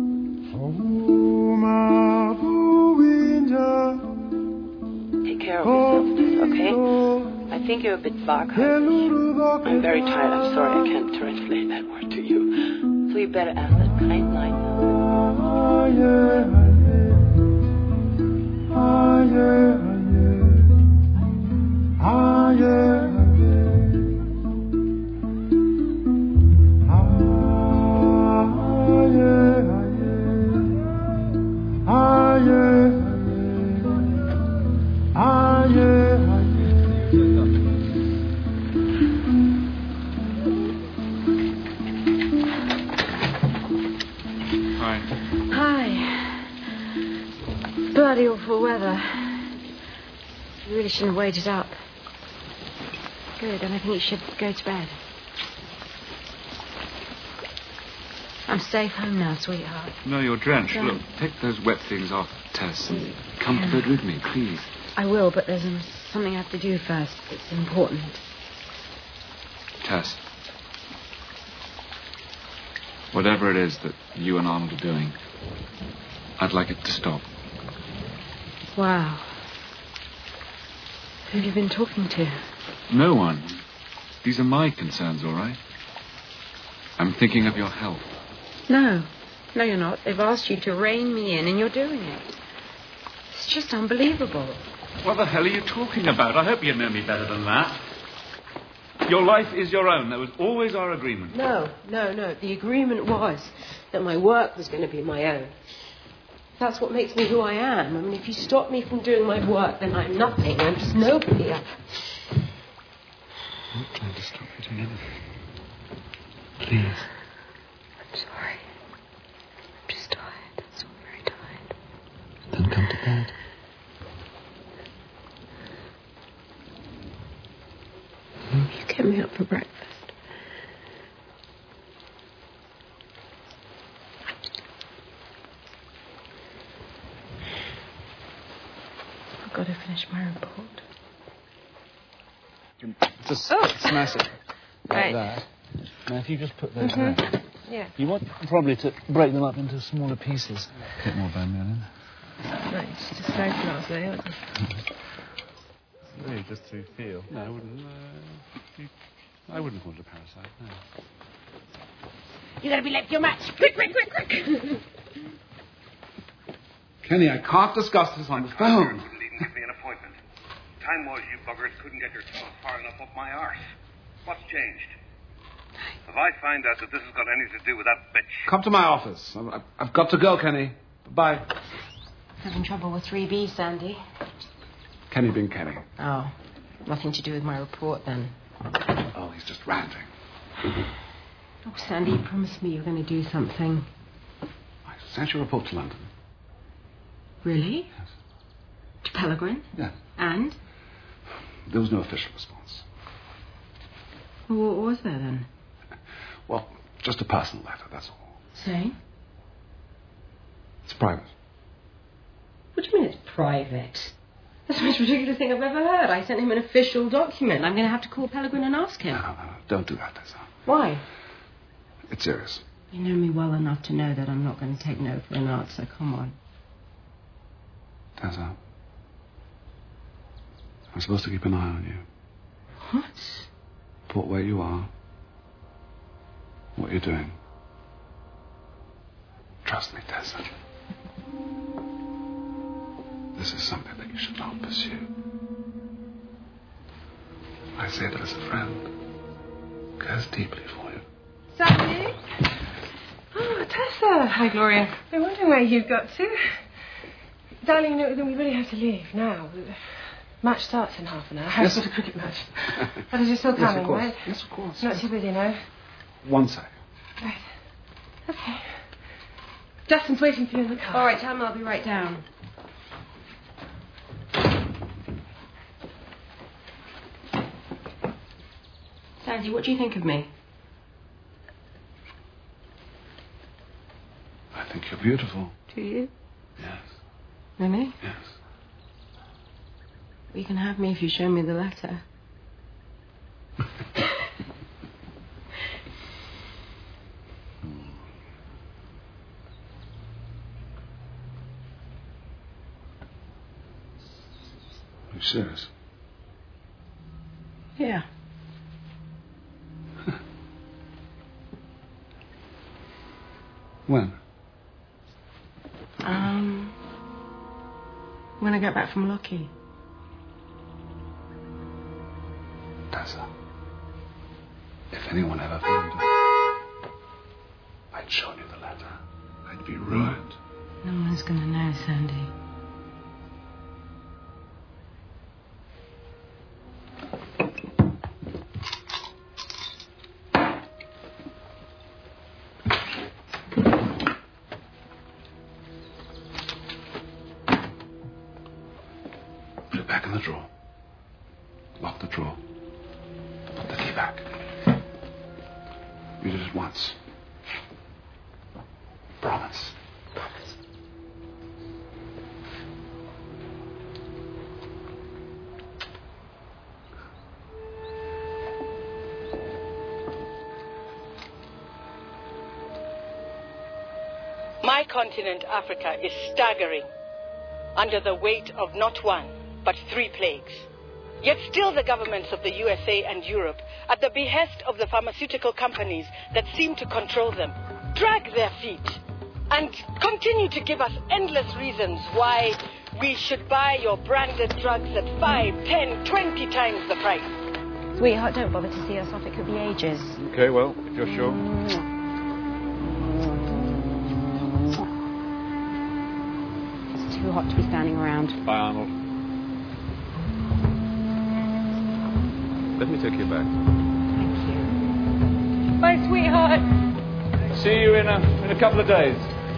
[SPEAKER 12] Take care of yourself, Tessa, okay? I think you're a bit Waghalsig. I'm very tired. I'm sorry I can't translate that word to you. So you better ask that kind night now.
[SPEAKER 2] shouldn't have waited up. Good, and I think you should go to bed. I'm safe home now, sweetheart.
[SPEAKER 5] No, you're drenched.
[SPEAKER 2] Don't.
[SPEAKER 5] Look, take those wet things off, Tess, and come to bed with me, please.
[SPEAKER 2] I will, but there's something I have to do first. It's important.
[SPEAKER 5] Tess, whatever it is that you and Arnold are doing, I'd like it to stop.
[SPEAKER 2] Wow. Who have you been talking to?
[SPEAKER 5] No one. These are my concerns, all right? I'm thinking of your health.
[SPEAKER 2] No. No, you're not. They've asked you to rein me in, and you're doing it. It's just unbelievable.
[SPEAKER 7] What the hell are you talking about? I hope you know me better than that. Your life is your own. That was always our agreement.
[SPEAKER 6] No. The agreement was that my work was going to be my own. That's what makes me who I am. I mean, if you stop me from doing my work, then I'm nothing. I'm just nobody.
[SPEAKER 5] I'm not trying to stop you doing anything. Please.
[SPEAKER 2] I'm sorry. I'm just tired. That's all, very tired.
[SPEAKER 5] Then come to bed.
[SPEAKER 6] You get me up for breakfast. I've got to finish my report.
[SPEAKER 1] Just
[SPEAKER 6] Oh.
[SPEAKER 1] smash it like
[SPEAKER 6] Right.
[SPEAKER 1] that. Now, if you just put those there.
[SPEAKER 6] Yeah.
[SPEAKER 1] You want probably to break them up into smaller pieces. A bit more vanilla.
[SPEAKER 6] Right, just open up there.
[SPEAKER 1] Really, just to feel. No, I wouldn't. I wouldn't call it a parasite. No.
[SPEAKER 6] You gotta be late for your match. Quick.
[SPEAKER 5] Kenny, I can't discuss this on the phone.
[SPEAKER 13] Couldn't even give me an appointment. Time was you buggers couldn't get your tongue far enough up my arse. What's changed? If I find out that this has got anything to do with that bitch...
[SPEAKER 5] Come to my office. I've got to go, Kenny. Bye.
[SPEAKER 6] Having trouble with 3B, Sandy.
[SPEAKER 5] Kenny being Kenny.
[SPEAKER 6] Oh, nothing to do with my report then.
[SPEAKER 5] Oh, he's just ranting.
[SPEAKER 6] Oh, Sandy, you promised me you were going to do something.
[SPEAKER 5] I sent your report to London.
[SPEAKER 6] Really?
[SPEAKER 5] Yes.
[SPEAKER 6] To Pellegrin?
[SPEAKER 5] Yes.
[SPEAKER 6] And?
[SPEAKER 5] There was no official response.
[SPEAKER 6] Well, what was there then?
[SPEAKER 5] Well, just a personal letter, that's all.
[SPEAKER 6] Saying?
[SPEAKER 5] It's private.
[SPEAKER 6] What do you mean it's private? That's the most ridiculous thing I've ever heard. I sent him an official document. I'm going to have to call Pellegrin and ask him.
[SPEAKER 5] No. Don't do that, Tessa.
[SPEAKER 6] Why?
[SPEAKER 5] It's serious.
[SPEAKER 6] You know me well enough to know that I'm not going to take no for an answer. Come on.
[SPEAKER 5] Tessa, I'm supposed to keep an eye on you.
[SPEAKER 6] What?
[SPEAKER 5] Report where you are. What you're doing. Trust me, Tessa. This is something that you should not pursue. I say that as a friend. Cares deeply for you.
[SPEAKER 14] Sandy? Oh, Tessa. Hi, Gloria. I'm wondering where you've got to. Darling, no, we really have to leave now. Match starts in half an hour.
[SPEAKER 5] Yes.
[SPEAKER 14] I've got a cricket match. But you're still
[SPEAKER 5] Yes,
[SPEAKER 14] coming,
[SPEAKER 5] of course.
[SPEAKER 14] right?
[SPEAKER 5] Yes, of course.
[SPEAKER 14] Not too busy, no?
[SPEAKER 5] 1 sec.
[SPEAKER 14] Right. Okay. Justin's waiting for you in the car.
[SPEAKER 6] All right, tell him I'll be right down. Sandy, what do you think of me?
[SPEAKER 5] I think you're beautiful.
[SPEAKER 6] Do you?
[SPEAKER 5] Yes.
[SPEAKER 6] Really?
[SPEAKER 5] Yes.
[SPEAKER 6] You can have me if you show me the letter.
[SPEAKER 5] Are you serious?
[SPEAKER 6] Yeah.
[SPEAKER 5] When?
[SPEAKER 6] When I get back from Lockie.
[SPEAKER 5] Tessa, if anyone ever found it, I'd shown you the letter. I'd be ruined.
[SPEAKER 6] No one's gonna know, Sandy.
[SPEAKER 5] Put it back in the drawer. me back. You did it once. Promise.
[SPEAKER 12] My continent, Africa, is staggering under the weight of not one, but 3 plagues. Yet still the governments of the USA and Europe, at the behest of the pharmaceutical companies that seem to control them, drag their feet and continue to give us endless reasons why we should buy your branded drugs at 5, 10, 20 times the price.
[SPEAKER 2] Sweetheart, don't bother to see us off. It could be ages.
[SPEAKER 5] Okay, well, if you're sure.
[SPEAKER 2] It's too hot to be standing around.
[SPEAKER 1] Bye, Arnold.
[SPEAKER 3] Let me take you back.
[SPEAKER 2] Thank you. Bye, sweetheart.
[SPEAKER 1] See you in a couple of days.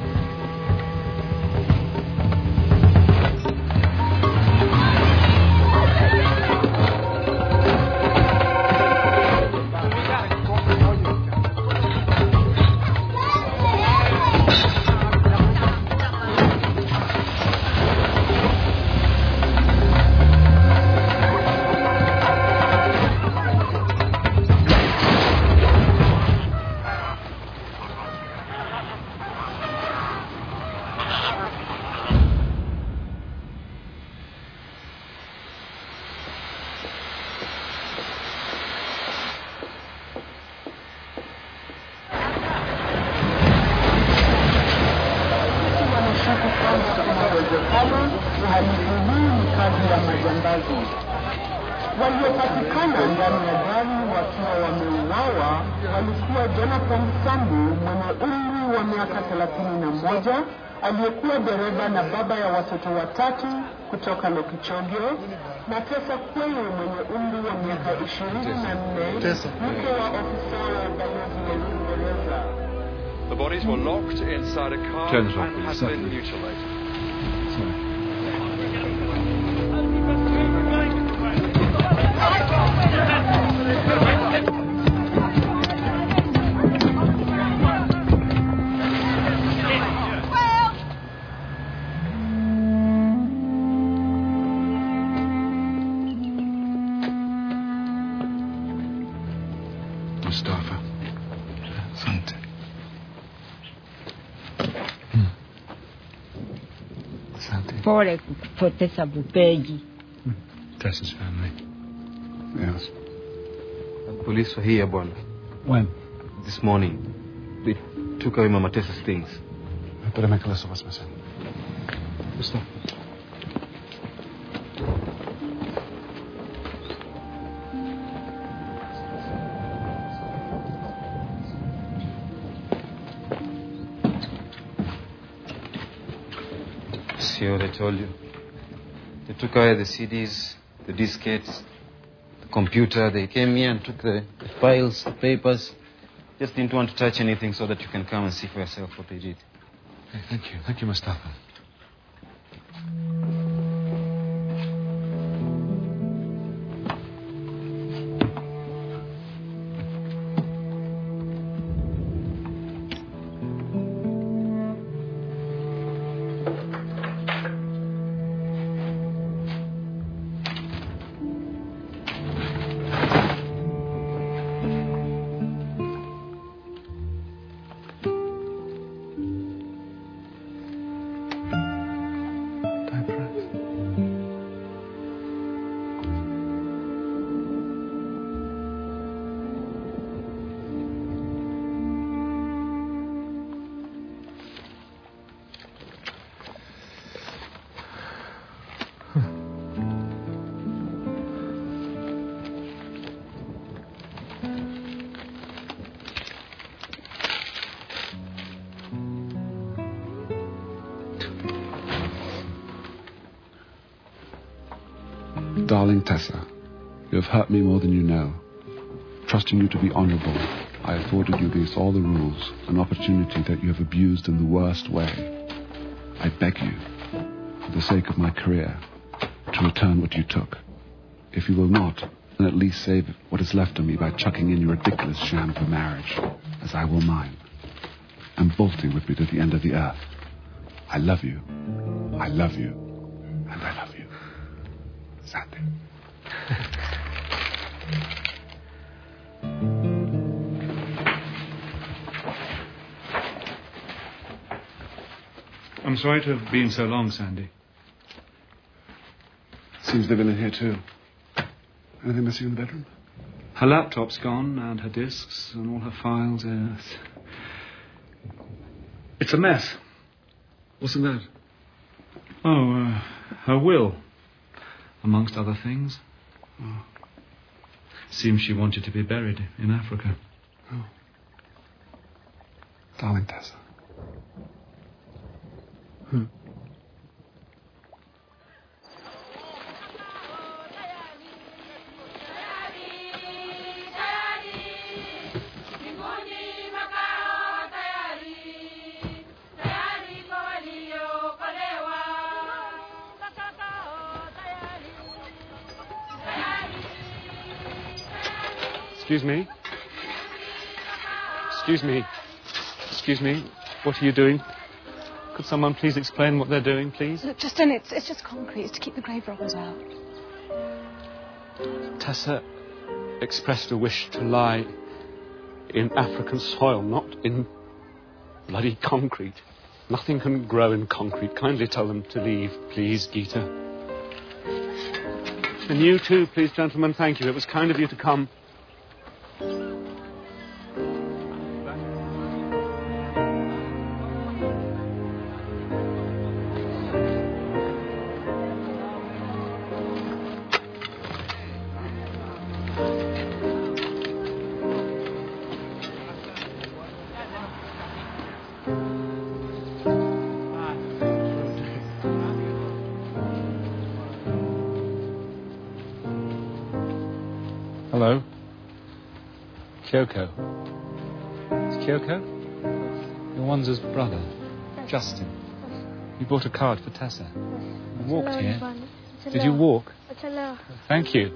[SPEAKER 15] Waliopatikana ndani ya gari wakiwa wameuawa walikuwa Jonathan Sambu mwenye umri wa miaka 31, aliyekuwa dereva na baba ya watoto 3 kutoka Lokichogyo, na Tessa Kweyo mwenye umri wa miaka 24, mke wa ofisa wa balozi wa Uingereza.
[SPEAKER 16] The bodies were locked inside a car and had been mutilated.
[SPEAKER 5] Mustafa. Asante. Asante.
[SPEAKER 17] Pole kupoteza Bupeji.
[SPEAKER 5] Tessa's family. Yes.
[SPEAKER 3] The police were here, Bwana.
[SPEAKER 5] When?
[SPEAKER 3] This morning. They took away Mama Tessa's things.
[SPEAKER 5] I better make a list of what's missing. Mustafa.
[SPEAKER 3] See what I told you. They took away the CDs, the diskettes, the computer. They came here and took the files, the papers. Just didn't want to touch anything so that you can come and see for yourself what they did.
[SPEAKER 5] Hey, thank you. Thank you, Mustafa. Darling Tessa, you have hurt me more than you know. Trusting you to be honorable, I afforded you against all the rules an opportunity that you have abused in the worst way. I beg you, for the sake of my career, to return what you took. If you will not, and at least save what is left of me by chucking in your ridiculous sham for marriage, as I will mine, and bolting with me to the end of the earth. I love you, and I love you. Sandy.
[SPEAKER 7] I'm sorry to have been so long, Sandy.
[SPEAKER 5] Seems they've been in here too. Anything missing in the bedroom?
[SPEAKER 7] Her laptop's gone, and her discs, and all her files. It's a mess.
[SPEAKER 5] What's in that?
[SPEAKER 7] Oh, her will, amongst other things.
[SPEAKER 5] Oh.
[SPEAKER 7] Seems she wanted to be buried in Africa.
[SPEAKER 5] Oh. Darling Tessa.
[SPEAKER 1] Excuse me. Excuse me. Excuse me. What are you doing? Could someone please explain what they're doing, please?
[SPEAKER 2] Look, Justin, it's just concrete. It's to keep the grave robbers out.
[SPEAKER 1] Tessa expressed a wish to lie in African soil, not in bloody concrete. Nothing can grow in concrete. Kindly tell them to leave, please, Gita. And you too, please, gentlemen. Thank you. It was kind of you to come. Hello? Kyoko. It's Kyoko? Your Wanza's brother, Justin. You brought a card for Tessa. You walked here. Did you walk? Thank you.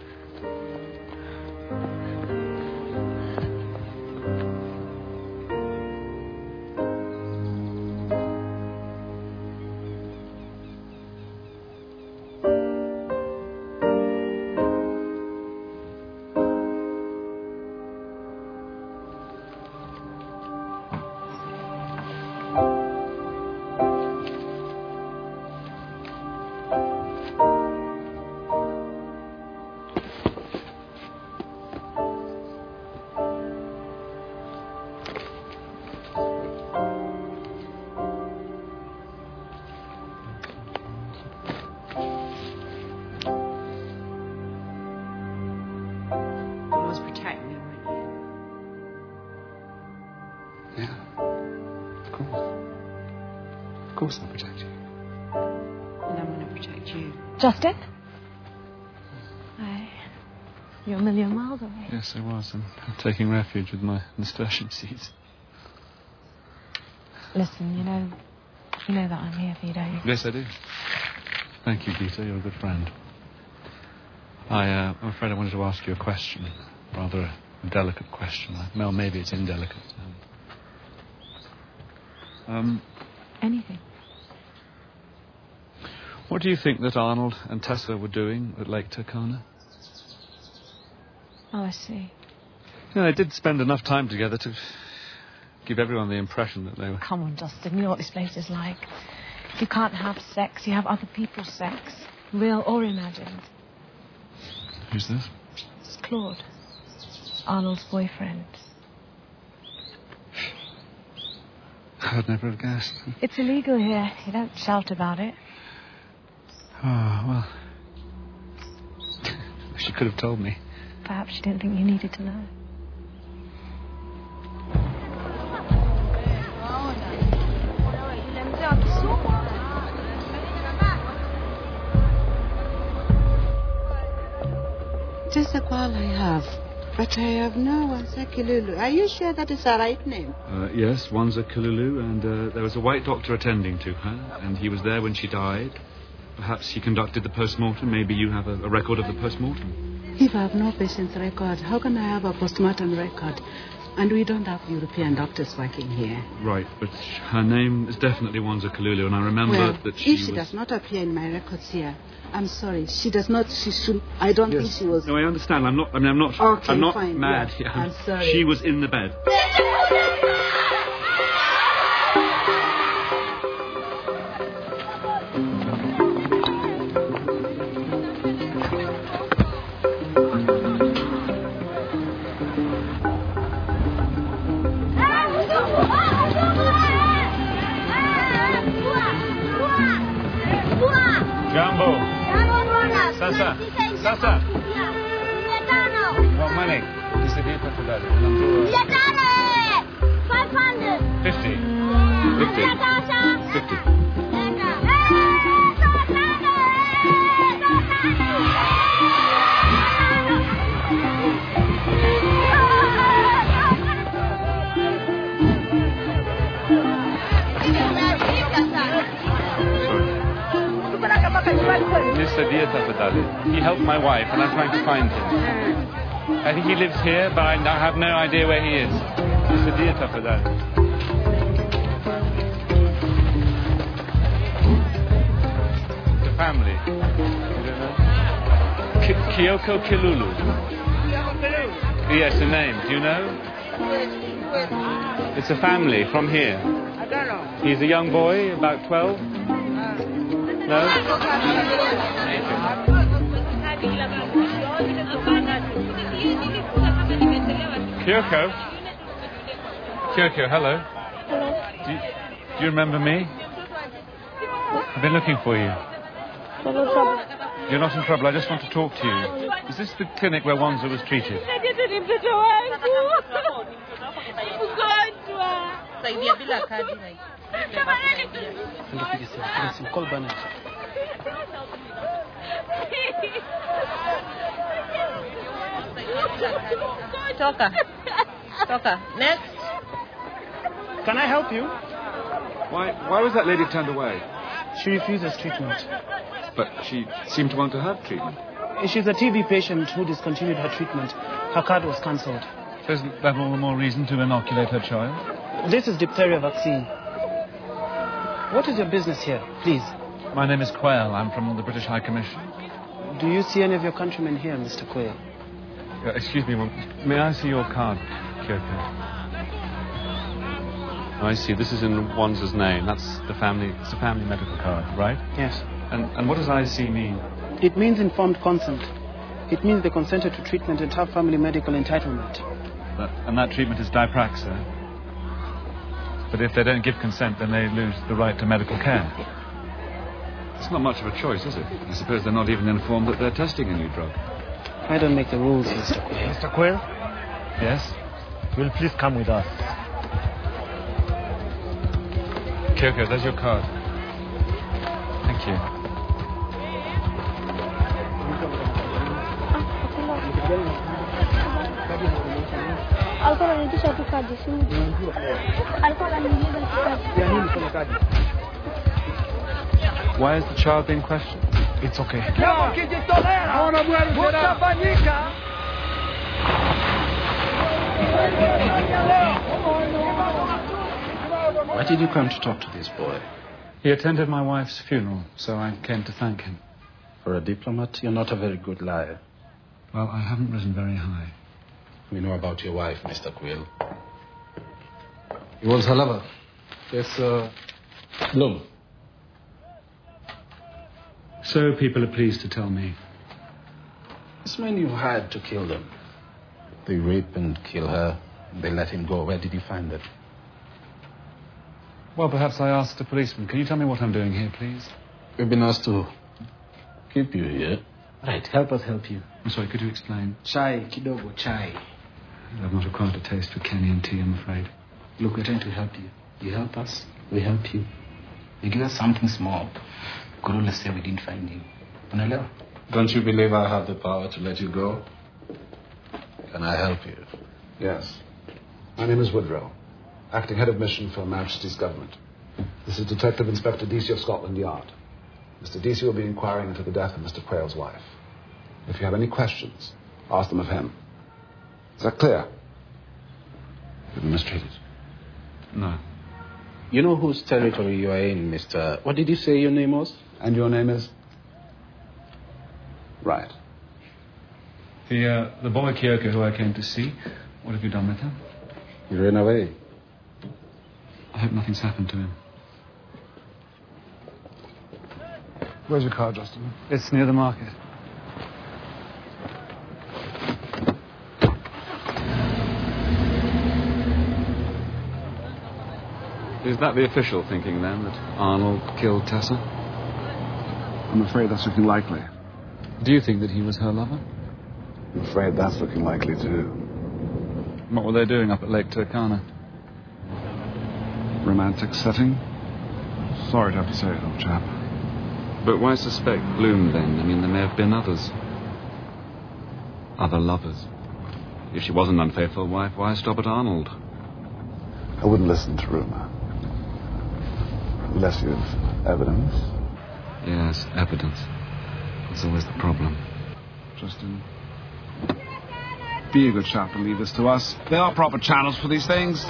[SPEAKER 1] Of course I'll protect you.
[SPEAKER 2] And I'm going to protect you.
[SPEAKER 14] Justin? You're a million miles away.
[SPEAKER 1] Yes, I was. I'm taking refuge with my nasturtium seeds.
[SPEAKER 14] Listen, you know that I'm here for you, don't you?
[SPEAKER 1] Yes, I do. Thank you, Gita. You're a good friend. I'm afraid I wanted to ask you a question. Rather a delicate question. Well, maybe it's indelicate.
[SPEAKER 14] Anything.
[SPEAKER 1] What do you think that Arnold and Tessa were doing at Lake Turkana?
[SPEAKER 14] Oh, I see.
[SPEAKER 1] They did spend enough time together to give everyone the impression that they were...
[SPEAKER 14] Come on, Justin, you know what this place is like. You can't have sex, you have other people's sex. Real or imagined.
[SPEAKER 1] Who's this?
[SPEAKER 14] It's Claude. Arnold's boyfriend.
[SPEAKER 1] I'd never have guessed.
[SPEAKER 14] It's illegal here. You don't shout about it.
[SPEAKER 1] Oh, well... She could have told me.
[SPEAKER 14] Perhaps she didn't think you needed to know.
[SPEAKER 18] Just a call I have. But I have no Wanza Kilulu. Are you sure that is the right name?
[SPEAKER 7] Yes, Wanza Kilulu, and there was a white doctor attending to her, and he was there when she died. Perhaps he conducted the post-mortem. Maybe you have a record of the post-mortem.
[SPEAKER 18] If I have no patient's record, how can I have a post-mortem record? And we don't have European doctors working here.
[SPEAKER 7] Right, but her name is definitely Wanza Kalulu, and I remember that she
[SPEAKER 18] if she does not appear in my records here, I'm sorry. She does not. She should. I don't think she was.
[SPEAKER 7] No, I understand. I'm not.
[SPEAKER 18] Okay,
[SPEAKER 7] I'm not
[SPEAKER 18] fine.
[SPEAKER 7] mad.
[SPEAKER 18] Yeah. I'm sorry.
[SPEAKER 7] She was in the bed.
[SPEAKER 19] Jambo. Sasa. What money?
[SPEAKER 7] Nisaidie tafadhali.
[SPEAKER 19] 50.
[SPEAKER 7] 50. Nisaidie tafadhali. He helped my wife, and I'm trying to find him. I think he lives here, but I have no idea where he is. Nisaidie tafadhali. The family. You don't know? Kyoko Kilulu. Yes, the name. Do you know? It's a family from here.
[SPEAKER 8] I don't know.
[SPEAKER 7] He's a young boy, about 12. No? Kyoko, hello. Do you remember me? I've been looking for you. You're not in trouble. I just want to talk to you. Is this the clinic where Wanza was treated?
[SPEAKER 8] Toka. Next.
[SPEAKER 11] Can I help you?
[SPEAKER 5] Why was that lady turned away?
[SPEAKER 11] She refuses treatment.
[SPEAKER 5] But she seemed to want to have treatment.
[SPEAKER 11] She's a TB patient who discontinued her treatment. Her card was cancelled.
[SPEAKER 7] So isn't that all the more reason to inoculate her child?
[SPEAKER 11] This is diphtheria vaccine. What is your business here, please?
[SPEAKER 7] My name is Quayle. I'm from the British High Commission.
[SPEAKER 11] Do you see any of your countrymen here, Mr. Quayle?
[SPEAKER 7] Excuse me, may I see your card, Kyoko? Oh, I see. This is in Wanza's name. It's a family medical card, right?
[SPEAKER 11] Yes.
[SPEAKER 7] And what does IC mean?
[SPEAKER 11] It means informed consent. It means they consented to treatment and have family medical entitlement.
[SPEAKER 7] And that treatment is Dipraxa. But if they don't give consent, then they lose the right to medical care.
[SPEAKER 5] It's not much of a choice, is it? I suppose they're not even informed that they're testing a new drug.
[SPEAKER 11] I don't make the rules, Mr. Quayle.
[SPEAKER 9] Mr. Quayle?
[SPEAKER 7] Yes?
[SPEAKER 9] Will you please come with us?
[SPEAKER 7] Kyoko, there's your card. Thank you. Why is the child being questioned?
[SPEAKER 9] It's okay.
[SPEAKER 10] Why did you come to talk to this boy?
[SPEAKER 7] He attended my wife's funeral, so I came to thank him.
[SPEAKER 10] For a diplomat, you're not a very good liar.
[SPEAKER 7] Well, I haven't risen very high.
[SPEAKER 10] We know about your wife, Mr. Quayle.
[SPEAKER 5] He was her lover. Yes,
[SPEAKER 10] Bloom.
[SPEAKER 7] So people are pleased to tell me.
[SPEAKER 10] This man you hired to kill them. They rape and kill her. They let him go. Where did you find them?
[SPEAKER 7] Well, perhaps I asked a policeman. Can you tell me what I'm doing here, please?
[SPEAKER 10] We've been asked to keep you here.
[SPEAKER 11] Right, help us help you.
[SPEAKER 7] I'm sorry, could you explain?
[SPEAKER 11] Chai, kidogo, chai.
[SPEAKER 7] I've not acquired a taste for Kenyan tea, I'm afraid.
[SPEAKER 11] Look, we're trying to help you. You help us, we help you. You give us something small. Kurula said we didn't find you. Unaelewa?
[SPEAKER 5] Don't you believe I have the power to let you go?
[SPEAKER 10] Can I help you?
[SPEAKER 5] Yes. My name is Woodrow, acting head of mission for Her Majesty's government. This is Detective Inspector Deasy of Scotland Yard. Mr. Deasy will be inquiring into the death of Mr. Quayle's wife. If you have any questions, ask them of him. Is that clear? You've been mistreated.
[SPEAKER 1] No.
[SPEAKER 11] You know whose territory you are in, Mr. What did you say your name was?
[SPEAKER 5] And your name is? Right.
[SPEAKER 1] The boy Kyoko who I came to see, what have you done with him?
[SPEAKER 11] He ran away.
[SPEAKER 1] I hope nothing's happened to him.
[SPEAKER 5] Where's your car, Justin?
[SPEAKER 1] It's near the market. Is that the official thinking, then, that Arnold killed Tessa?
[SPEAKER 5] I'm afraid that's looking likely.
[SPEAKER 1] Do you think that he was her lover?
[SPEAKER 5] I'm afraid that's looking likely, too.
[SPEAKER 1] What were they doing up at Lake Turkana?
[SPEAKER 5] Romantic setting? Sorry to have to say it, old chap.
[SPEAKER 1] But why suspect Bloom, then? I mean, there may have been others. Other lovers. If she was an unfaithful wife, why stop at Arnold?
[SPEAKER 5] I wouldn't listen to rumour. Unless you've evidence.
[SPEAKER 1] Yes, evidence. That's always the problem.
[SPEAKER 5] Justin, be a good chap and leave this to us. There are proper channels for these things.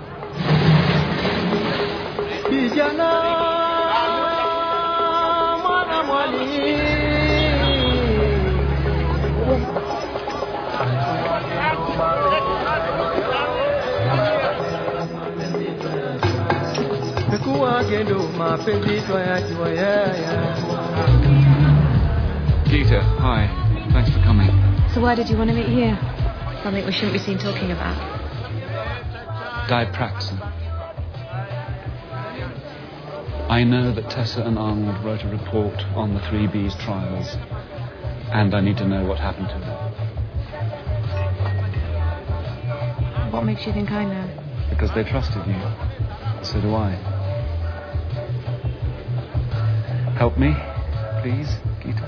[SPEAKER 1] Gita, hi. Thanks for coming.
[SPEAKER 2] So why did you want to meet here? Something we shouldn't be seen talking about.
[SPEAKER 1] Dipraxin. I know that Tessa and Arnold wrote a report on the 3B's trials, and I need to know what happened to them.
[SPEAKER 2] What makes you think I know?
[SPEAKER 1] Because they trusted you. So do I. Help me, please, Gita.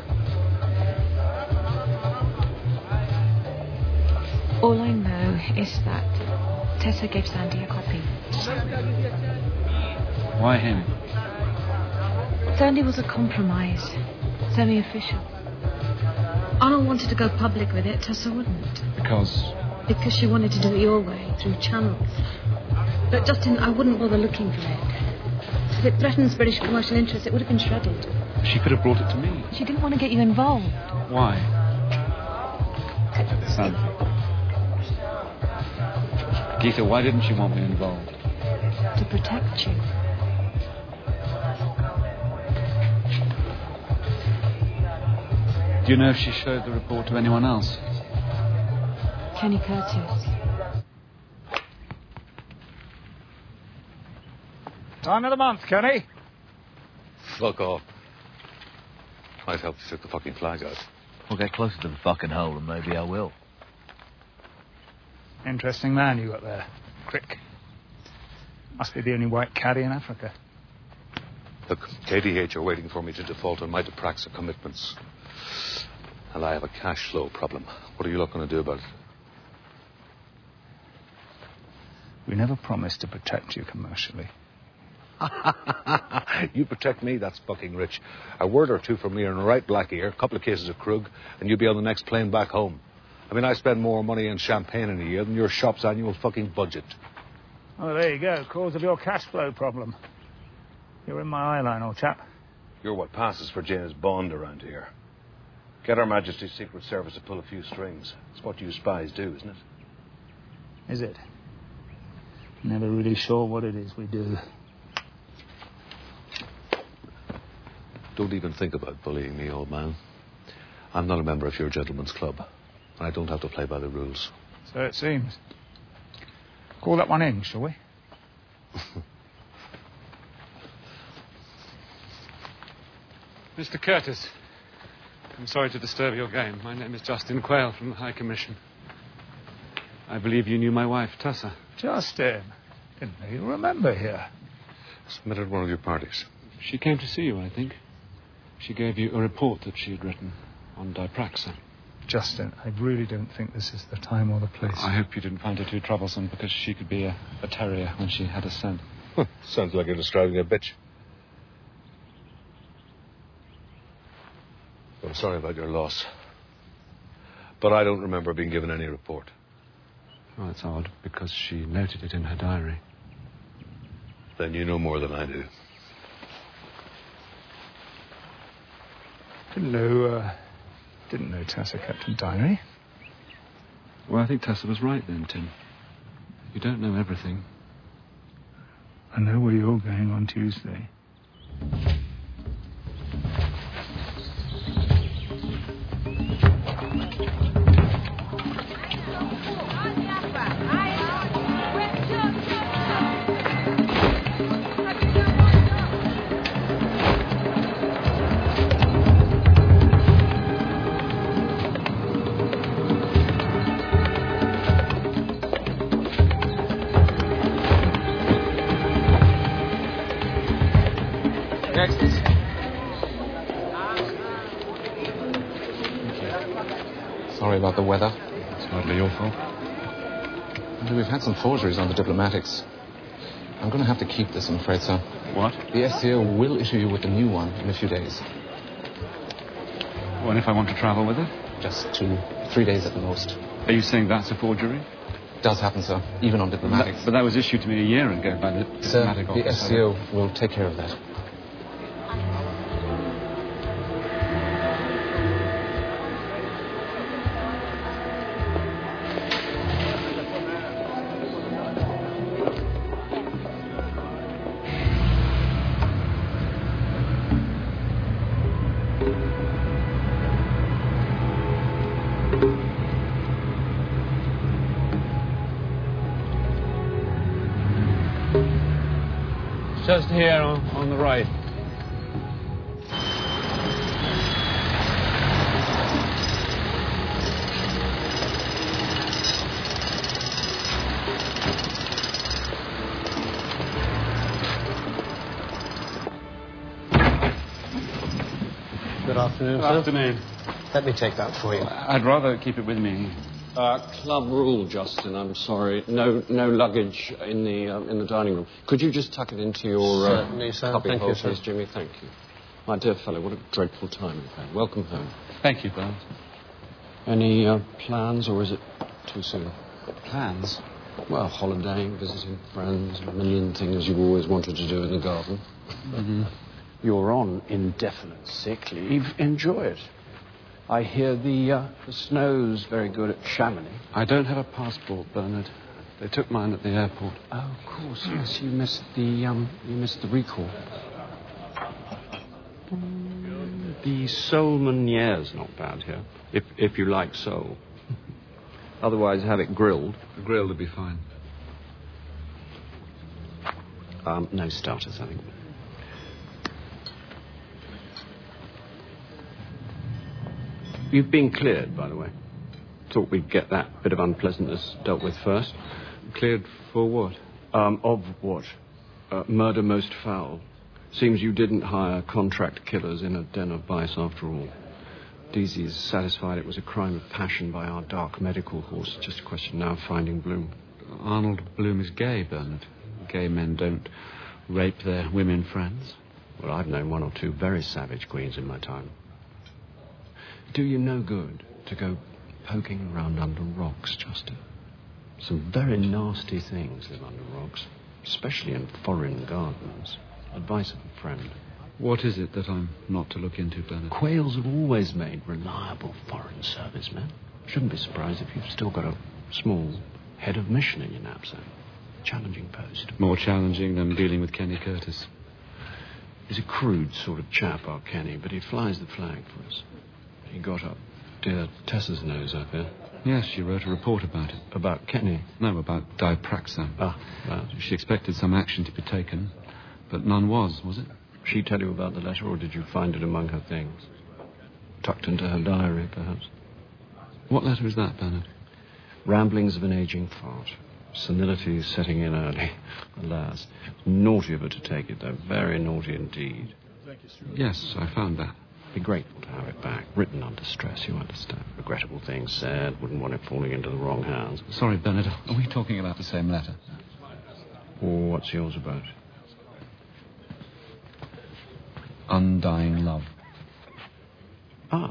[SPEAKER 2] All I know is that Tessa gave Sandy a copy.
[SPEAKER 1] Why him?
[SPEAKER 2] Sandy was a compromise, semi-official. Arnold wanted to go public with it, Tessa wouldn't.
[SPEAKER 1] Because?
[SPEAKER 2] Because she wanted to do it your way, through channels. But Justin, I wouldn't bother looking for it. If it threatens British commercial interests, it would have been shredded.
[SPEAKER 1] She could have brought it to me.
[SPEAKER 2] She didn't want to get you involved.
[SPEAKER 1] Why? Sandy. Gita, why didn't she want me involved?
[SPEAKER 2] To protect you.
[SPEAKER 1] Do you know if she showed the report to anyone else?
[SPEAKER 2] Kenny Curtis.
[SPEAKER 7] Time of the month, Kenny.
[SPEAKER 20] Fuck off. Might help to take the fucking flag out.
[SPEAKER 21] We'll get closer to the fucking hole and maybe I will.
[SPEAKER 7] Interesting man you got there. Crick. Must be the only white caddy in Africa.
[SPEAKER 20] Look, KDH are waiting for me to default on my Dipraxa commitments. And I have a cash flow problem. What are you lot going to do about it?
[SPEAKER 7] We never promised to protect you commercially.
[SPEAKER 20] You protect me, that's fucking rich. A word or two from me and a right black ear, a couple of cases of Krug, and you'll be on the next plane back home. I mean, I spend more money on champagne in a year than your shop's annual fucking budget.
[SPEAKER 7] Oh, there you go. Cause of your cash flow problem. You're in my eye line, old chap.
[SPEAKER 20] You're what passes for James Bond around here. Get Her Majesty's Secret Service to pull a few strings. It's what you spies do, isn't it?
[SPEAKER 7] Is it? Never really sure what it is we do.
[SPEAKER 20] Don't even think about bullying me, old man. I'm not a member of your gentleman's club. I don't have to play by the rules.
[SPEAKER 7] So it seems. Call that one in, shall we?
[SPEAKER 1] Mr. Curtis, I'm sorry to disturb your game. My name is Justin Quayle from the High Commission. I believe you knew my wife, Tessa.
[SPEAKER 7] Justin. Didn't know you remember here.
[SPEAKER 20] Met at one of your parties.
[SPEAKER 1] She came to see you, I think. She gave you a report that she had written on Dipraxa.
[SPEAKER 7] Justin, I really don't think this is the time or the place.
[SPEAKER 1] I hope you didn't find her too troublesome, because she could be a terrier when she had a scent.
[SPEAKER 20] Sounds like you're describing a bitch. I'm sorry about your loss. But I don't remember being given any report.
[SPEAKER 1] Oh, that's odd, because she noted it in her diary.
[SPEAKER 20] Then you know more than I do.
[SPEAKER 5] Didn't know Tessa kept a diary.
[SPEAKER 1] Well, I think Tessa was right then, Tim. You don't know everything.
[SPEAKER 5] I know where you're going on Tuesday.
[SPEAKER 4] Sorry about the weather.
[SPEAKER 1] It's hardly your fault.
[SPEAKER 4] We've had some forgeries on the diplomatics. I'm going to have to keep this, I'm afraid, sir.
[SPEAKER 1] What?
[SPEAKER 4] The SCO will issue you with a new one in a few days.
[SPEAKER 1] Well, and if I want to travel with it?
[SPEAKER 4] Just 2-3 days at the most.
[SPEAKER 1] Are you saying that's a forgery?
[SPEAKER 4] Does happen, sir, even on diplomatics.
[SPEAKER 1] But that was issued to me a year ago by the diplomatic office.
[SPEAKER 4] The SCO will take care of that.
[SPEAKER 1] Just here on the right.
[SPEAKER 22] Good afternoon, sir.
[SPEAKER 1] Good afternoon.
[SPEAKER 22] Let me take that for you.
[SPEAKER 1] I'd rather keep it with me.
[SPEAKER 22] Club rule, Justin. I'm sorry. No luggage in the dining room. Could you just tuck it into your
[SPEAKER 1] Certainly, sir.
[SPEAKER 22] cubby
[SPEAKER 1] Thank
[SPEAKER 22] hole,
[SPEAKER 1] you, sir.
[SPEAKER 22] please, Jimmy? Thank you. My dear fellow, what a dreadful time you've had. Welcome home.
[SPEAKER 1] Thank you, Bernard.
[SPEAKER 22] Any plans, or is it too soon?
[SPEAKER 1] Plans?
[SPEAKER 22] Well, holidaying, visiting friends, a million things you've always wanted to do in the garden.
[SPEAKER 1] Mm-hmm.
[SPEAKER 22] You're on indefinite sick leave. Enjoy it. I hear the snow's very good at Chamonix.
[SPEAKER 1] I don't have a passport, Bernard. They took mine at the airport.
[SPEAKER 22] Oh, of course. Yes, you missed the recall. The sole Meunier's not bad here, if you like sole. Otherwise, have it grilled.
[SPEAKER 1] Grilled would be fine.
[SPEAKER 22] No starters, I think. You've been cleared, by the way. Thought we'd get that bit of unpleasantness dealt with first.
[SPEAKER 1] Cleared for what?
[SPEAKER 22] Of what? Murder most foul. Seems you didn't hire contract killers in a den of vice after all. Deasy is satisfied it was a crime of passion by our dark medical horse. Just a question now of finding Bloom.
[SPEAKER 1] Arnold Bloom is gay, Bernard. Gay men don't rape their women friends.
[SPEAKER 22] Well, I've known one or two very savage queens in my time. Do you no good to go poking around under rocks, Justin? Some very nasty things live under rocks, especially in foreign gardens. Advice of a friend.
[SPEAKER 1] What is it that I'm not to look into, Bernard?
[SPEAKER 22] Quails have always made reliable foreign service men. Shouldn't be surprised if you've still got a small head of mission in your knapsack. Challenging post.
[SPEAKER 1] More challenging than dealing with Kenny Curtis.
[SPEAKER 22] He's a crude sort of chap, our Kenny, but he flies the flag for us. He got up dear Tessa's nose up here.
[SPEAKER 1] Yes, she wrote a report about it.
[SPEAKER 22] About Kenny?
[SPEAKER 1] No, about Dipraxam.
[SPEAKER 22] Ah, that.
[SPEAKER 1] She expected some action to be taken, but none was it?
[SPEAKER 22] She tell you about the letter, or did you find it among her things? Tucked into her diary, perhaps?
[SPEAKER 1] What letter is that, Bernard?
[SPEAKER 22] Ramblings of an aging fart. Senility setting in early. Alas. Naughty of her to take it, though. Very naughty indeed.
[SPEAKER 1] Yes, I found that.
[SPEAKER 22] Be grateful to have it back. Written under stress, you understand. Regrettable things said. Wouldn't want it falling into the wrong hands.
[SPEAKER 1] Sorry, Bernard. Are we talking about the same letter?
[SPEAKER 22] Or what's yours about?
[SPEAKER 1] Undying love.
[SPEAKER 22] Ah.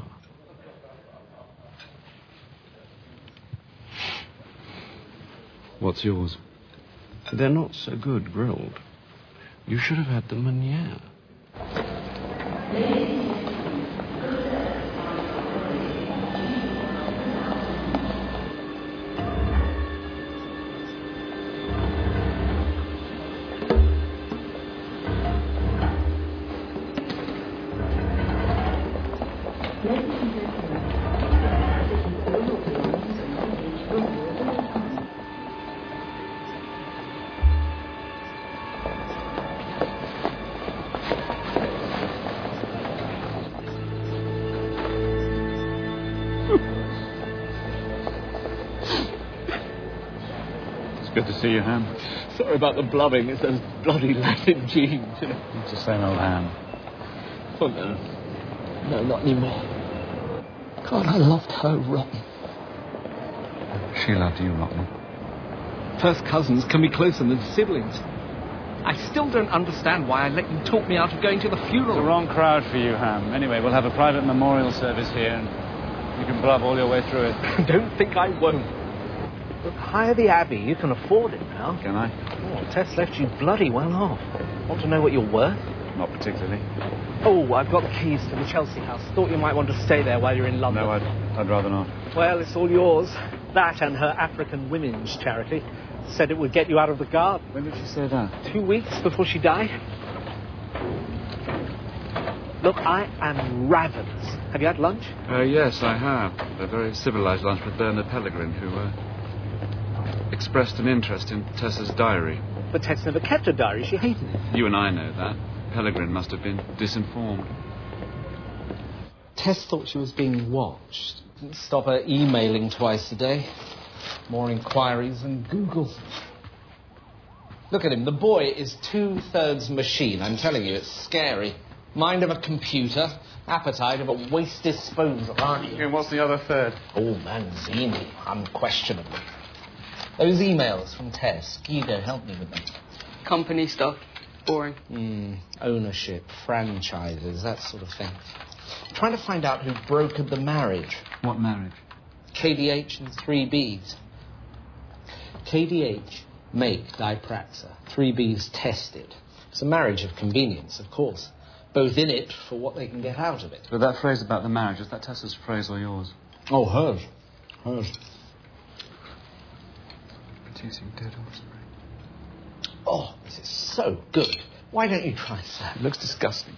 [SPEAKER 1] What's yours?
[SPEAKER 22] They're not so good grilled. You should have had the Meunier.
[SPEAKER 7] Good to see you, Ham.
[SPEAKER 11] Sorry about the blubbing. It's those bloody Latin genes.
[SPEAKER 7] It's the same old Ham.
[SPEAKER 11] Oh, no. No, not anymore. God, I loved her rotten.
[SPEAKER 7] She loved you rotten.
[SPEAKER 11] First cousins can be closer than siblings. I still don't understand why I let you talk me out of going to the funeral.
[SPEAKER 7] It's the wrong crowd for you, Ham. Anyway, we'll have a private memorial service here, and you can blub all your way through it.
[SPEAKER 11] Don't think I won't. Look, hire the Abbey. You can afford it now.
[SPEAKER 7] Can I?
[SPEAKER 11] Oh, Tess left you bloody well off. Want to know what you're worth?
[SPEAKER 7] Not particularly.
[SPEAKER 11] Oh, I've got the keys to the Chelsea house. Thought you might want to stay there while you're in London.
[SPEAKER 7] No, I'd rather not.
[SPEAKER 11] Well, it's all yours. That and her African women's charity. Said it would get you out of the garden.
[SPEAKER 7] When did she say that?
[SPEAKER 11] 2 weeks before she died. Look, I am ravenous. Have you had lunch?
[SPEAKER 7] Yes, I have. A very civilized lunch with Bernard Pellegrin, who expressed an interest in Tessa's diary.
[SPEAKER 11] But Tess never kept a diary. She hated it.
[SPEAKER 7] You and I know that. Pellegrin must have been disinformed.
[SPEAKER 11] Tess thought she was being watched. Didn't stop her emailing twice a day. More inquiries than Google. Look at him. The boy is 2/3 machine. I'm telling you, it's scary. Mind of a computer, appetite of a waste disposal, aren't you?
[SPEAKER 7] And what's the other third?
[SPEAKER 11] Oh, Manzini, unquestionably. Those emails from Tess. Guido, help me with them.
[SPEAKER 6] Company stuff. Boring.
[SPEAKER 11] Ownership, franchises, that sort of thing. Trying to find out who brokered the marriage.
[SPEAKER 7] What marriage?
[SPEAKER 11] KDH and 3Bs. KDH make Dipraxa. 3Bs tested. It's a marriage of convenience, of course. Both in it for what they can get out of it.
[SPEAKER 7] But that phrase about the marriage, is that Tessa's phrase or yours?
[SPEAKER 11] Oh, hers. Hers.
[SPEAKER 7] Producing dead offspring.
[SPEAKER 11] Oh, this is so good. Why don't you try some?
[SPEAKER 7] It looks disgusting.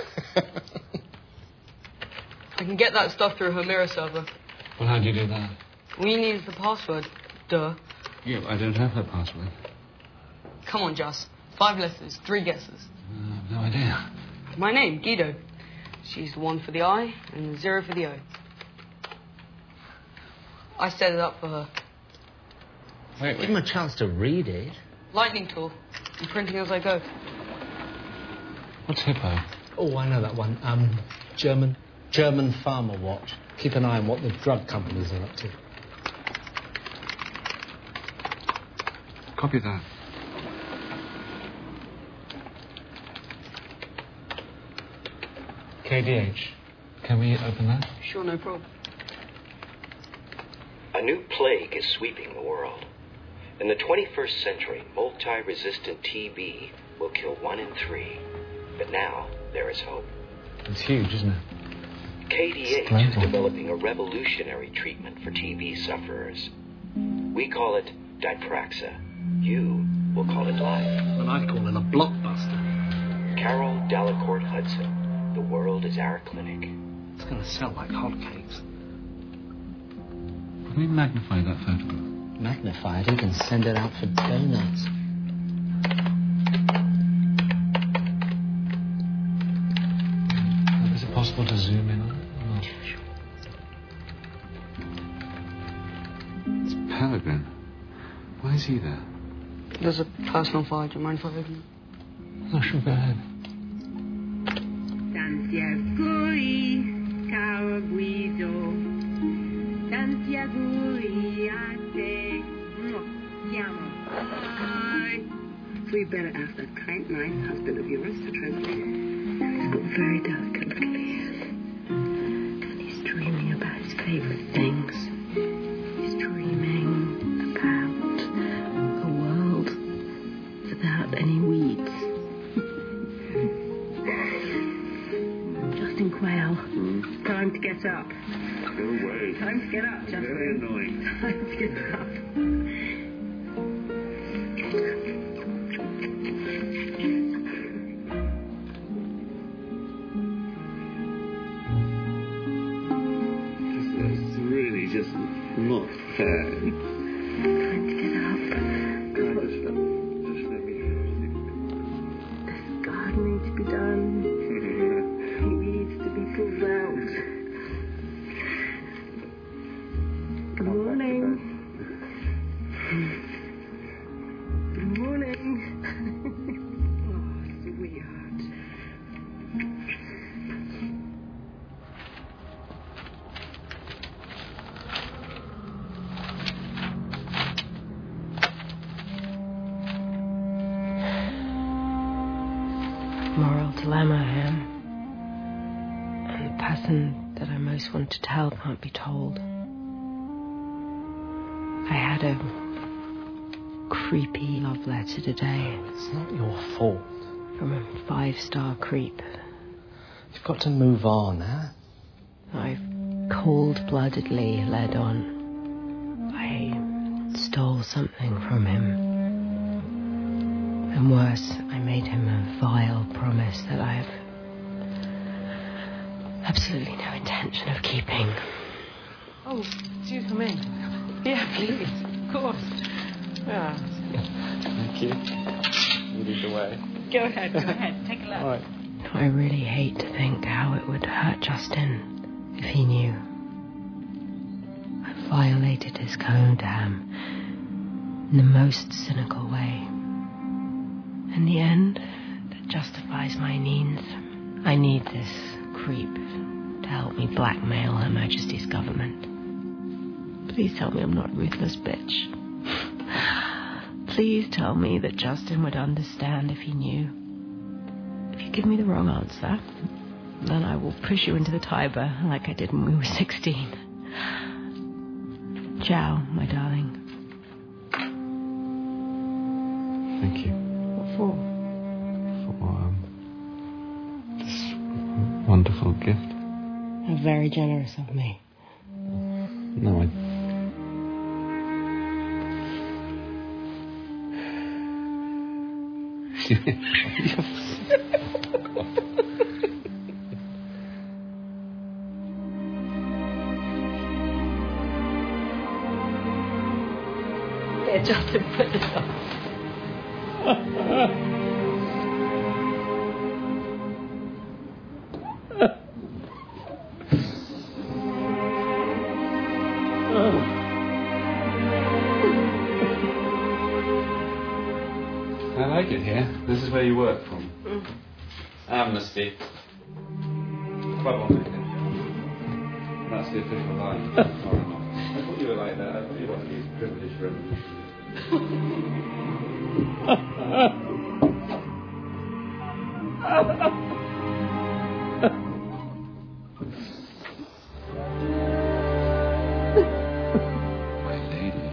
[SPEAKER 6] I can get that stuff through her mirror server.
[SPEAKER 7] Well, how do you do that?
[SPEAKER 6] All you need is the password. Duh.
[SPEAKER 7] Yeah, I don't have her password.
[SPEAKER 6] Come on, Joss. 5 letters, 3 guesses.
[SPEAKER 7] No idea.
[SPEAKER 6] My name, Guido. She's the 1 for the I and the 0 for the O. I set it up for her.
[SPEAKER 11] Wait. Give him a chance to read it.
[SPEAKER 6] Lightning tool. I'm printing as I go.
[SPEAKER 7] What's Hippo?
[SPEAKER 11] Oh, I know that one. German Farmer Watch. Keep an eye on what the drug companies are up to.
[SPEAKER 7] Copy that. KDH. Can we open that?
[SPEAKER 6] Sure, no problem.
[SPEAKER 13] A new plague is sweeping the world. In the 21st century, multi-resistant TB will kill 1 in 3. But now, there is hope.
[SPEAKER 7] It's huge, isn't it?
[SPEAKER 13] KDH is developing a revolutionary treatment for TB sufferers. We call it Dipraxa. You will call it life.
[SPEAKER 11] And I call it a blockbuster.
[SPEAKER 13] Carol Delacourt Hudson. The world is our clinic.
[SPEAKER 11] It's going to sell like hotcakes.
[SPEAKER 7] Can we magnify that photograph?
[SPEAKER 11] Magnify it? You can send it out for donuts.
[SPEAKER 7] Is it possible to zoom in on it? Not sure. It's Pellegrin. Why is he there?
[SPEAKER 6] There's a personal file. Do you mind if I open it?
[SPEAKER 7] No, sure, go ahead.
[SPEAKER 19] Ciao Guido, Santiago a te. Chiamo.
[SPEAKER 12] So you better ask that kind, nice husband of yours to translate it. He's got very delicate little ears. And
[SPEAKER 19] Get up.
[SPEAKER 5] This is really just not fair.
[SPEAKER 19] Time to get up.
[SPEAKER 5] Just let me.
[SPEAKER 19] There's gardening to be done. Weeds to be pulled out. Good morning. Good morning. Oh, sweetheart.
[SPEAKER 14] Moral dilemma, Ham. And the person that I most want to tell can't be told. I had a creepy love letter today.
[SPEAKER 11] It's not your fault.
[SPEAKER 14] From a 5-star creep.
[SPEAKER 11] You've got to move on, huh?
[SPEAKER 14] I've cold-bloodedly led on. I stole something from him. And worse, I made him a vile promise that I have absolutely no intention of keeping.
[SPEAKER 6] Oh, do you come in? Yeah, please. Of course. Yeah.
[SPEAKER 1] Thank you. You lead the way.
[SPEAKER 6] Go ahead. Take a look.
[SPEAKER 1] All right.
[SPEAKER 14] I really hate to think how it would hurt Justin if he knew. I violated his code, Ham, in the most cynical way. In the end, that justifies my means. I need this creep to help me blackmail Her Majesty's government. Please tell me I'm not a ruthless bitch. Please tell me that Justin would understand if he knew. If you give me the wrong answer, then I will push you into the Tiber like I did when we were 16. Ciao, my darling.
[SPEAKER 1] Thank you.
[SPEAKER 14] What for?
[SPEAKER 1] For this wonderful gift.
[SPEAKER 14] How very generous of me.
[SPEAKER 1] No,
[SPEAKER 14] Yeah, Justin, put this on.
[SPEAKER 1] I like it here. This is where you work from. Amnesty. Club on it. That's the official line. Or not. I thought you were like that. I thought you wanted these privileged My lady.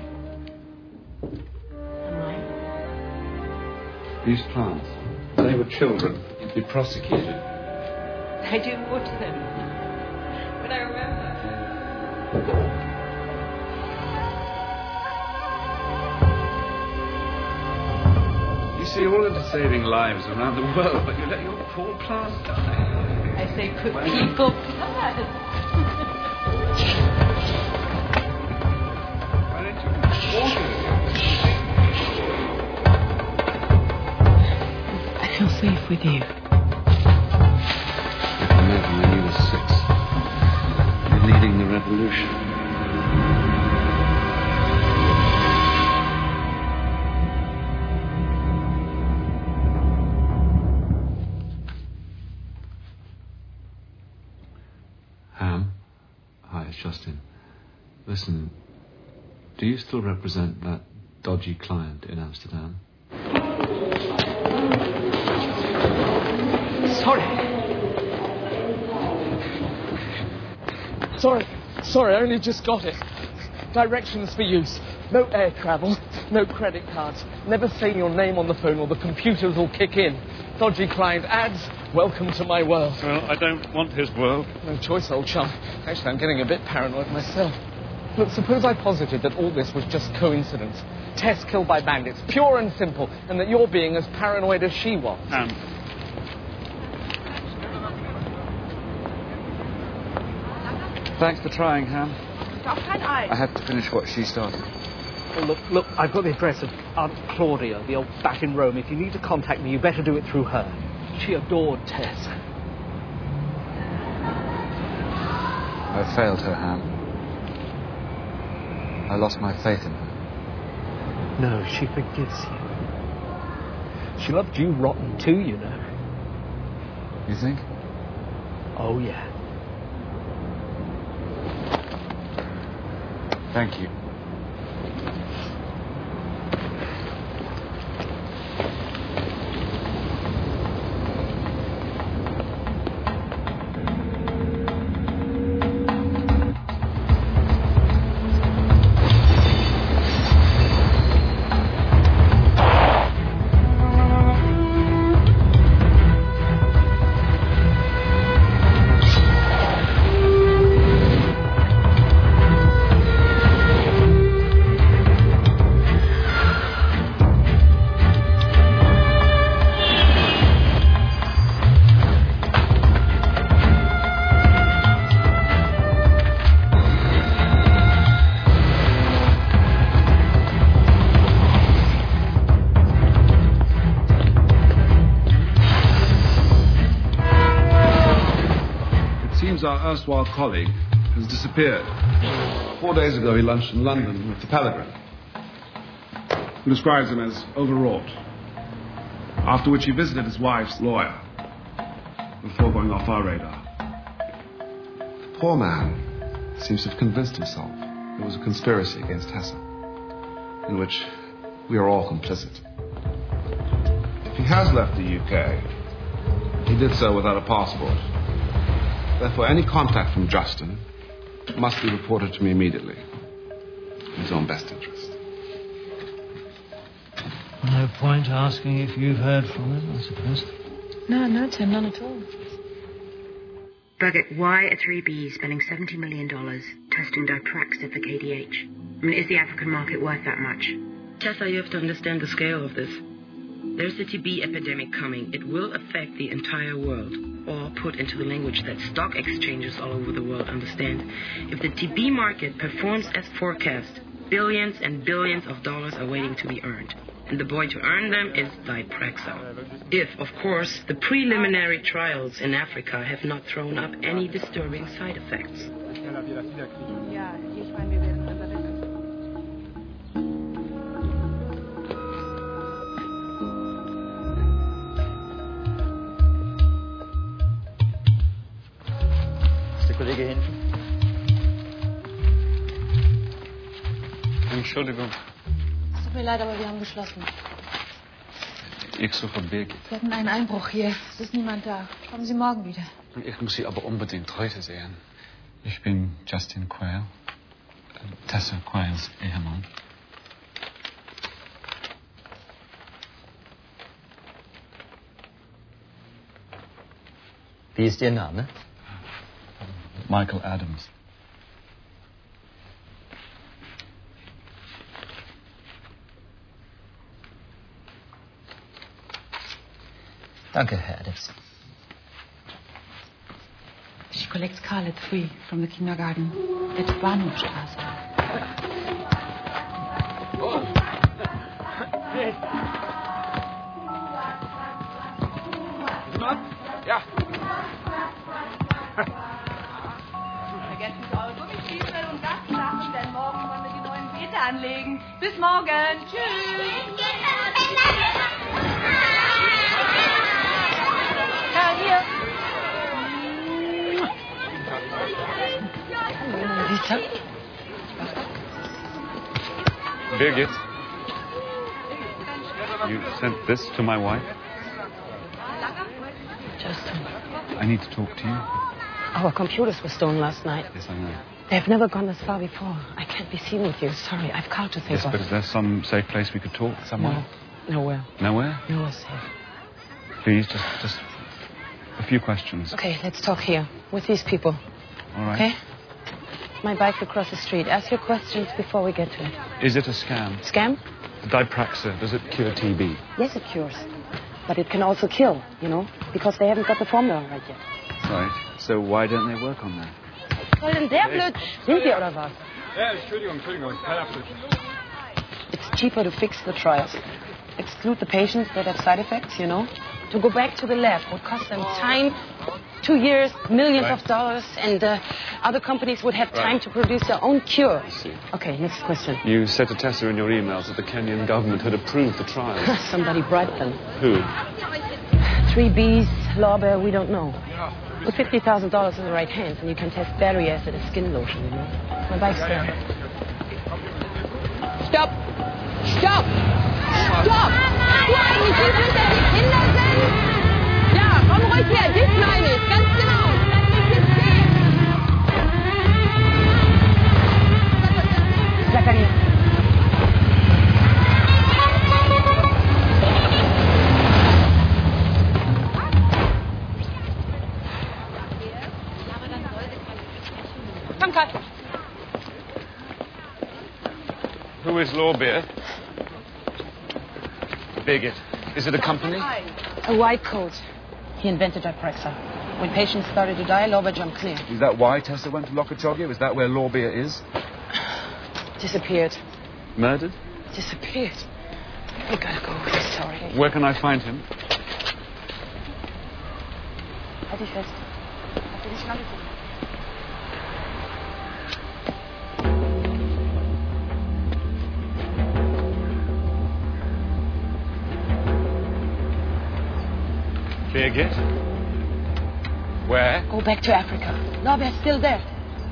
[SPEAKER 14] Am I?
[SPEAKER 1] These plants, they were children. You'd be prosecuted.
[SPEAKER 14] I do water them. But I remember.
[SPEAKER 1] You see all of the saving lives around the world, but you let your poor plant die.
[SPEAKER 14] I say put people first.
[SPEAKER 1] Why don't you water them?
[SPEAKER 14] I feel safe with you.
[SPEAKER 1] I can imagine when you were 6. You're leading the revolution. Ham? Hi, it's Justin. Listen, do you still represent that dodgy client in Amsterdam?
[SPEAKER 15] Sorry, I only just got it. Directions for use. No air travel, no credit cards. Never say your name on the phone or the computers will kick in. Dodgy client ads, welcome to my world.
[SPEAKER 1] Well, I don't want his world.
[SPEAKER 15] No choice, old chum. Actually, I'm getting a bit paranoid myself. Look, suppose I posited that all this was just coincidence. Tess killed by bandits, pure and simple, and that you're being as paranoid as she was.
[SPEAKER 7] Thanks for trying, Ham. I had to finish what she started.
[SPEAKER 15] Well, look, I've got the address of Aunt Claudia, the old bat in Rome. If you need to contact me, you better do it through her. She adored Tess.
[SPEAKER 7] I failed her, Ham. I lost my faith in her.
[SPEAKER 15] No, she forgives you. She loved you rotten too, you know.
[SPEAKER 7] You think?
[SPEAKER 15] Oh, yeah.
[SPEAKER 7] Thank you.
[SPEAKER 5] Our erstwhile colleague has disappeared. 4 days ago he lunched in London with the Pellegrin, who describes him as overwrought, after which he visited his wife's lawyer before going off our radar. The poor man seems to have convinced himself there was a conspiracy against Tessa, in which we are all complicit. If he has left the UK, he did so without a passport. Therefore, any contact from Justin must be reported to me immediately, in his own best interest.
[SPEAKER 10] No point asking if you've heard from him, I suppose.
[SPEAKER 2] No, Tim, none at all.
[SPEAKER 16] Birgit, why are 3B spending $70 million testing Dipraxid for KDH? I mean, is the African market worth that much?
[SPEAKER 12] Tessa, you have to understand the scale of this. There's a TB epidemic coming. It will affect the entire world. Or put into the language that stock exchanges all over the world understand. If the TB market performs as forecast, billions and billions of dollars are waiting to be earned. And the boy to earn them is Dipraxil. If, of course, the preliminary trials in Africa have not thrown up any disturbing side effects.
[SPEAKER 10] Kollege hinten.
[SPEAKER 7] Entschuldigung.
[SPEAKER 2] Es tut mir leid, aber wir haben geschlossen.
[SPEAKER 7] Ich suche Birgit.
[SPEAKER 2] Wir hatten einen Einbruch hier. Es ist niemand da. Kommen Sie morgen wieder.
[SPEAKER 7] Ich muss sie aber unbedingt heute sehen. Ich bin Justin Quayle. Tessa Quayles Ehemann.
[SPEAKER 10] Wie ist Ihr Name?
[SPEAKER 7] Michael Adams.
[SPEAKER 10] Danke, Herr Adams.
[SPEAKER 18] She collects Carl at 3 from the kindergarten at Bahnhofstraße.
[SPEAKER 15] Ja.
[SPEAKER 17] Vergesst nicht eure Gummistiefel und Gasflaschen, denn morgen wollen wir die neuen Beete anlegen. Bis morgen. Tschüss.
[SPEAKER 2] Karl, hier. Rita?
[SPEAKER 7] Birgit, you sent this to my wife?
[SPEAKER 14] Justin,
[SPEAKER 7] I need to talk to you.
[SPEAKER 14] our computers were stolen last night.
[SPEAKER 7] Yes, I know.
[SPEAKER 14] They've never gone this far before. I can't be seen with you. Sorry, I've Carl to think
[SPEAKER 7] Yes,
[SPEAKER 14] of.
[SPEAKER 7] but is there some safe place we could talk somewhere?
[SPEAKER 14] No, nowhere.
[SPEAKER 7] Nowhere?
[SPEAKER 14] Nowhere safe.
[SPEAKER 7] Please, just a few questions.
[SPEAKER 14] Okay, let's talk here with these people.
[SPEAKER 7] All right.
[SPEAKER 14] Okay?
[SPEAKER 2] My bike's across the street. Ask your questions before we get to it.
[SPEAKER 1] Is it a scam?
[SPEAKER 2] Scam?
[SPEAKER 1] Dipraxa, does it cure TB?
[SPEAKER 2] Yes, it cures. But it can also kill, because they haven't got the formula right yet.
[SPEAKER 1] Right. So why don't they work on that?
[SPEAKER 2] Was denn der blöd? Sind wir oder was?
[SPEAKER 7] Ja, Entschuldigung, keine Absicht.
[SPEAKER 2] It's cheaper to fix the trials. Exclude the patients that have side effects, To go back to the lab would cost them time, 2 years, millions of dollars, and other companies would have time to produce their own cure.
[SPEAKER 1] I see.
[SPEAKER 2] Okay, next question.
[SPEAKER 1] You said to Tessa in your emails that the Kenyan government had approved the trial.
[SPEAKER 2] Somebody bribed them.
[SPEAKER 1] Who?
[SPEAKER 2] 3Bs, Lawbear, we don't know. Put $50,000 in the right hands and you can test battery acid as skin lotion, My bike's there. Stop! Stop! Stop! Du eigentlich nicht, dass die Kinder sind? Ja, komm ruhig her, dich meine ich, ganz genau. Zachariah. Come, cut.
[SPEAKER 1] Who is Lawbeer? Bigot. Is it a company?
[SPEAKER 2] A white coat. He invented Dipraxa. When patients started to die, Lawbeer jumped clear.
[SPEAKER 1] Is that why Tessa went to Lokachogia? Is that where Lawbeer is?
[SPEAKER 2] Disappeared.
[SPEAKER 1] Murdered?
[SPEAKER 2] Disappeared. We gotta go with this story.
[SPEAKER 1] Where can I find him?
[SPEAKER 2] Halt dich fest. Hast du die Schnalle zu?
[SPEAKER 1] Birgit? Where?
[SPEAKER 2] Go back to Africa. Lawbear's still there.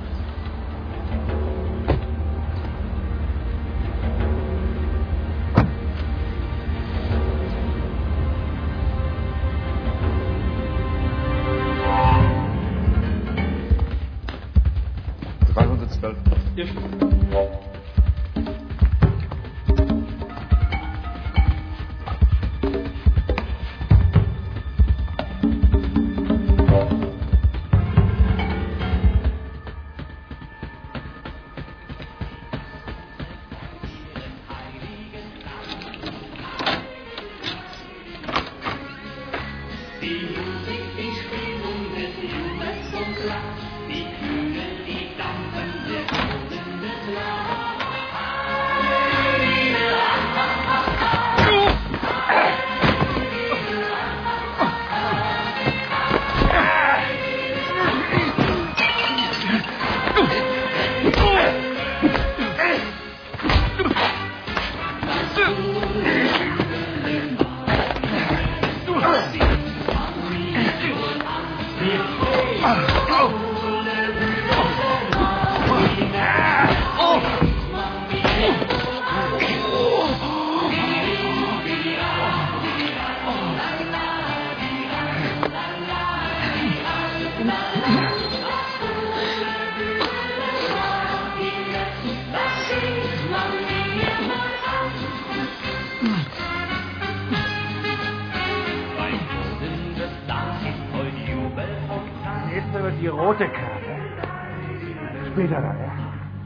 [SPEAKER 9] Die rote Karte. Später dann, ja?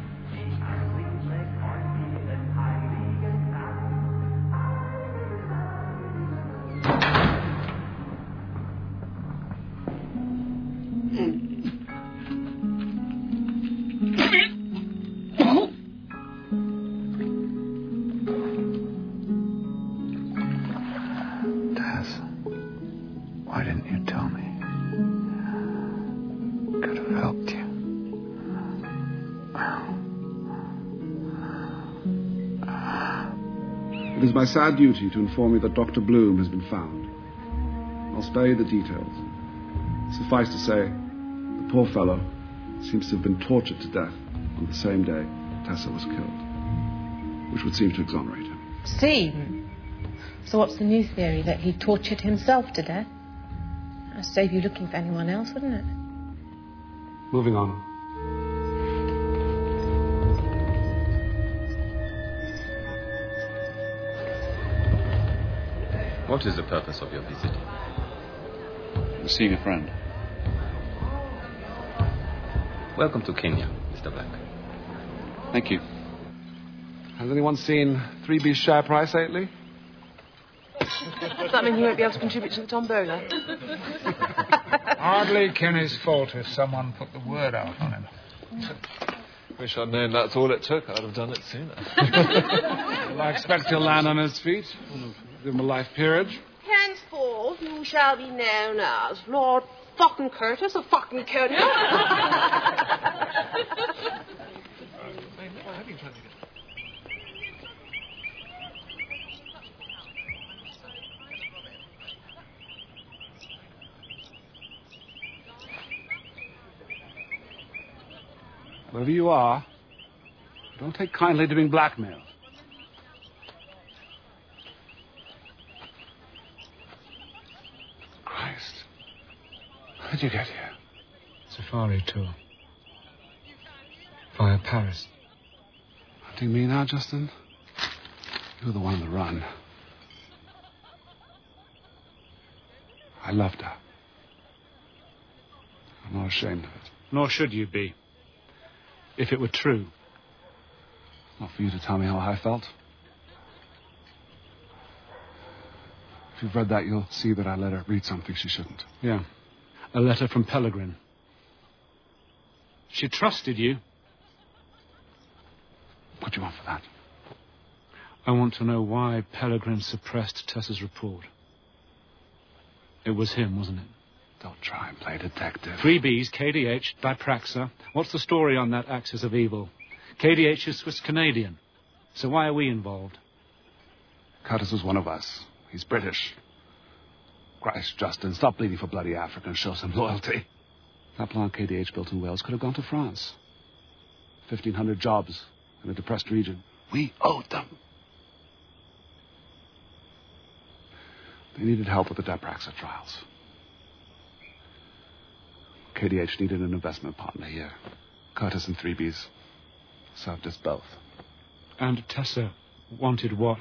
[SPEAKER 5] It is my sad duty to inform you that Dr. Bloom has been found. I'll spare you the details. Suffice to say, the poor fellow seems to have been tortured to death on the same day Tessa was killed, which would seem to exonerate him.
[SPEAKER 2] Seem? So what's the new theory, that he tortured himself to death? That'd save you looking for anyone else, wouldn't it?
[SPEAKER 1] Moving on.
[SPEAKER 3] What is the purpose of your visit?
[SPEAKER 1] Seeing a friend.
[SPEAKER 3] Welcome to Kenya, Mr. Black.
[SPEAKER 1] Thank you.
[SPEAKER 5] Has anyone seen 3B's share price lately?
[SPEAKER 6] Does that mean he won't be able to contribute to the Tom Bowler?
[SPEAKER 8] Hardly Kenny's fault if someone put the word out on him.
[SPEAKER 21] Wish I'd known that's all it took. I'd have done it sooner.
[SPEAKER 5] Well, I expect he'll land on his feet. Give him a life peerage.
[SPEAKER 23] Henceforth, you shall be known as Lord fucking Curtis of fucking County.
[SPEAKER 5] Wherever you are, don't take kindly to being blackmailed. Christ. How did you get here?
[SPEAKER 21] Safari tour. Via Paris.
[SPEAKER 5] Hunting me now, Justin? You're the one on the run. I loved her. I'm not ashamed of it.
[SPEAKER 1] Nor should you be. If it were true.
[SPEAKER 5] Not for you to tell me how I felt. If you've read that, you'll see that I let her read something she shouldn't.
[SPEAKER 1] Yeah. A letter from Pellegrin. She trusted you.
[SPEAKER 5] What do you want for that?
[SPEAKER 1] I want to know why Pellegrin suppressed Tessa's report. It was him, wasn't it?
[SPEAKER 5] Don't try and play detective.
[SPEAKER 1] 3Bs, KDH, Dipraxa. What's the story on that axis of evil? KDH is Swiss-Canadian. So why are we involved?
[SPEAKER 5] Curtis was one of us. He's British. Christ, Justin, stop bleeding for bloody Africa and show some loyalty. That plant KDH built in Wales could have gone to France. 1,500 jobs in a depressed region. We owed them. They needed help with the Dipraxa trials. KDH needed an investment partner here. Curtis and 3Bs served us both.
[SPEAKER 1] And Tessa wanted what?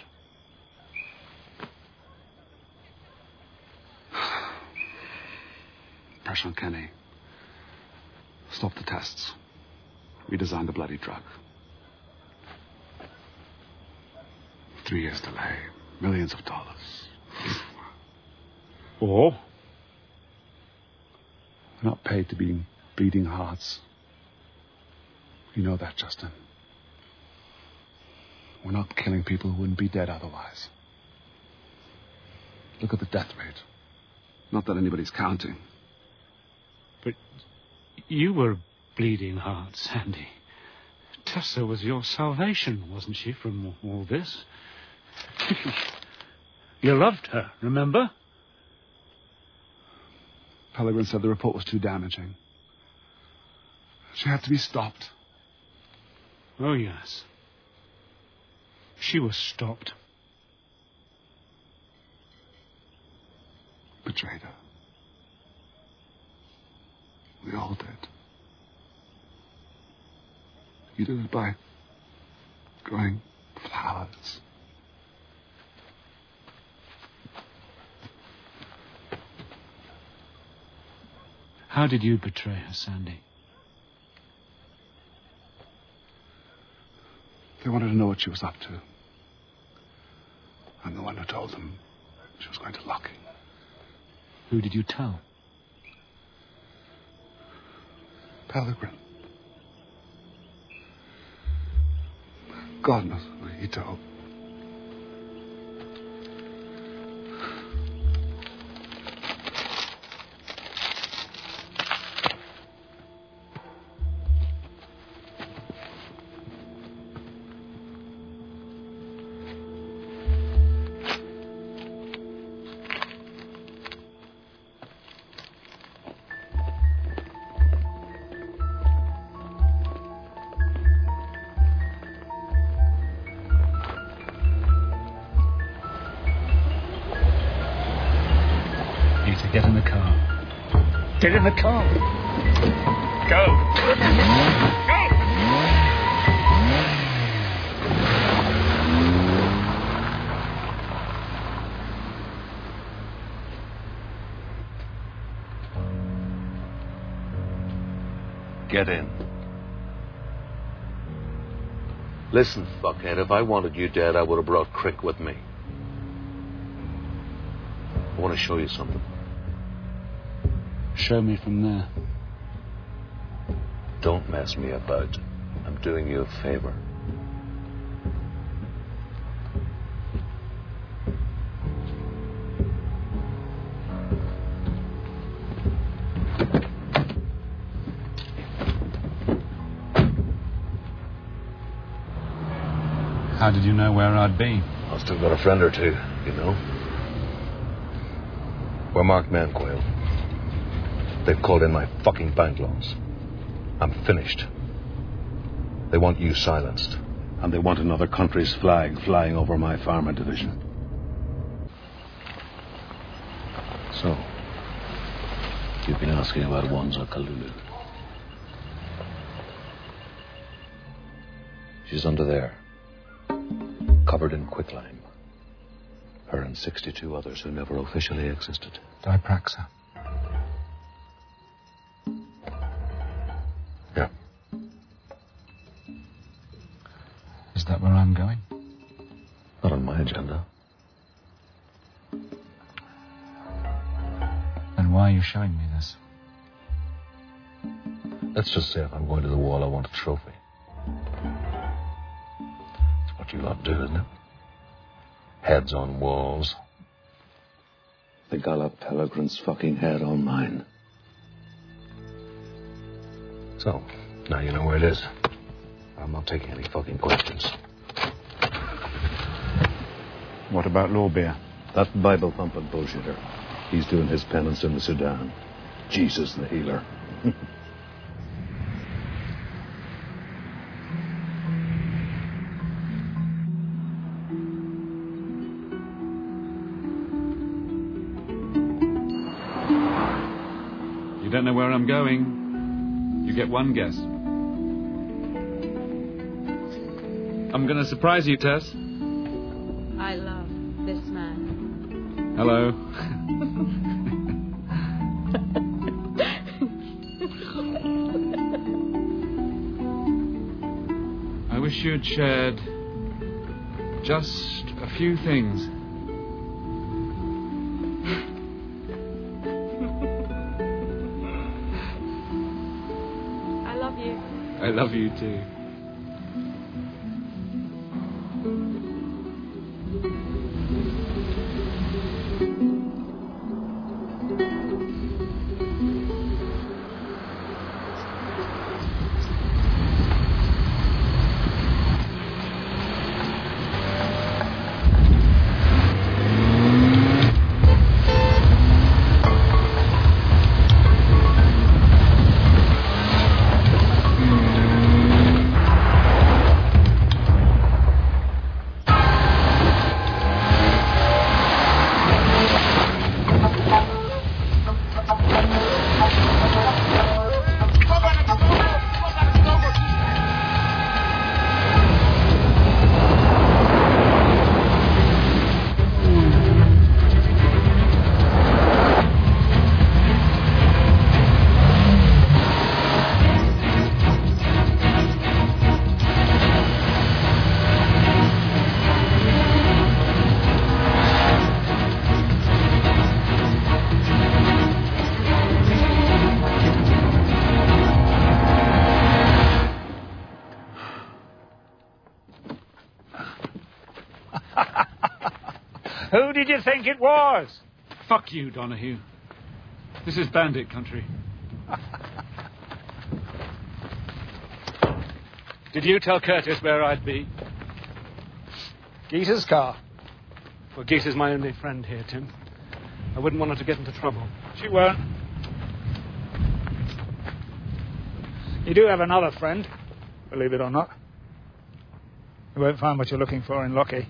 [SPEAKER 5] Pressure on Kenny. Stop the tests. Redesign the bloody drug. 3 years delay. Millions of dollars.
[SPEAKER 1] Or?
[SPEAKER 5] We're not paid to be bleeding hearts. You know that, Justin. We're not killing people who wouldn't be dead otherwise. Look at the death rate. Not that anybody's counting.
[SPEAKER 1] But you were bleeding heart, Sandy. Tessa was your salvation, wasn't she, from all this? You loved her, remember?
[SPEAKER 5] Pellegrin said the report was too damaging. She had to be stopped.
[SPEAKER 1] Oh, yes. She was stopped.
[SPEAKER 5] Betrayed her. We all did. You did it by growing flowers.
[SPEAKER 1] How did you betray her, Sandy?
[SPEAKER 5] They wanted to know what she was up to. I'm the one who told them she was going to Locking.
[SPEAKER 1] Who did you tell?
[SPEAKER 5] Pellegrin. God knows who he told.
[SPEAKER 1] Get in the car. Get in the car. Go. Go.
[SPEAKER 3] Get in.
[SPEAKER 4] Listen, fuckhead, if I wanted you dead, I would have brought Crick with me. I want to show you something.
[SPEAKER 1] Show me from there.
[SPEAKER 4] Don't mess me about. I'm doing you a favor.
[SPEAKER 1] How did you know where I'd be?
[SPEAKER 4] I've still got a friend or two, you know. We're marked men, Quayle. They've called in my fucking bank loans. I'm finished. They want you silenced. And they want another country's flag flying over my pharma division. So, you've been asking about Wanza Kalulu. She's under there. Covered in quicklime. Her and 62 others who never officially existed.
[SPEAKER 1] Dipraxa.
[SPEAKER 4] Yeah.
[SPEAKER 1] Is that where I'm going?
[SPEAKER 4] Not on my agenda.
[SPEAKER 1] Then why are you showing me this?
[SPEAKER 4] Let's just say if I'm going to the wall, I want a trophy. That's what you lot do, isn't it? Heads on walls. The Gala Pellegrin's fucking head on mine. So, now you know where it is. I'm not taking any fucking questions.
[SPEAKER 5] What about Lawbeer?
[SPEAKER 4] That Bible-thumping bullshitter. He's doing his penance in the Sudan. Jesus the healer.
[SPEAKER 1] You don't know where I'm going. You get one guess. I'm going to surprise you, Tess.
[SPEAKER 6] I love this man.
[SPEAKER 1] Hello. I wish you'd shared just a few things.
[SPEAKER 6] I love you.
[SPEAKER 1] I love you too.
[SPEAKER 8] Who did you think it was?
[SPEAKER 1] Fuck you, Donahue. This is bandit country. Did you tell Curtis where I'd be?
[SPEAKER 8] Geeta's car.
[SPEAKER 1] Well, Geeta's my only friend here, Tim. I wouldn't want her to get into trouble.
[SPEAKER 8] She won't. You do have another friend, believe it or not. You won't find what you're looking for in Lockie.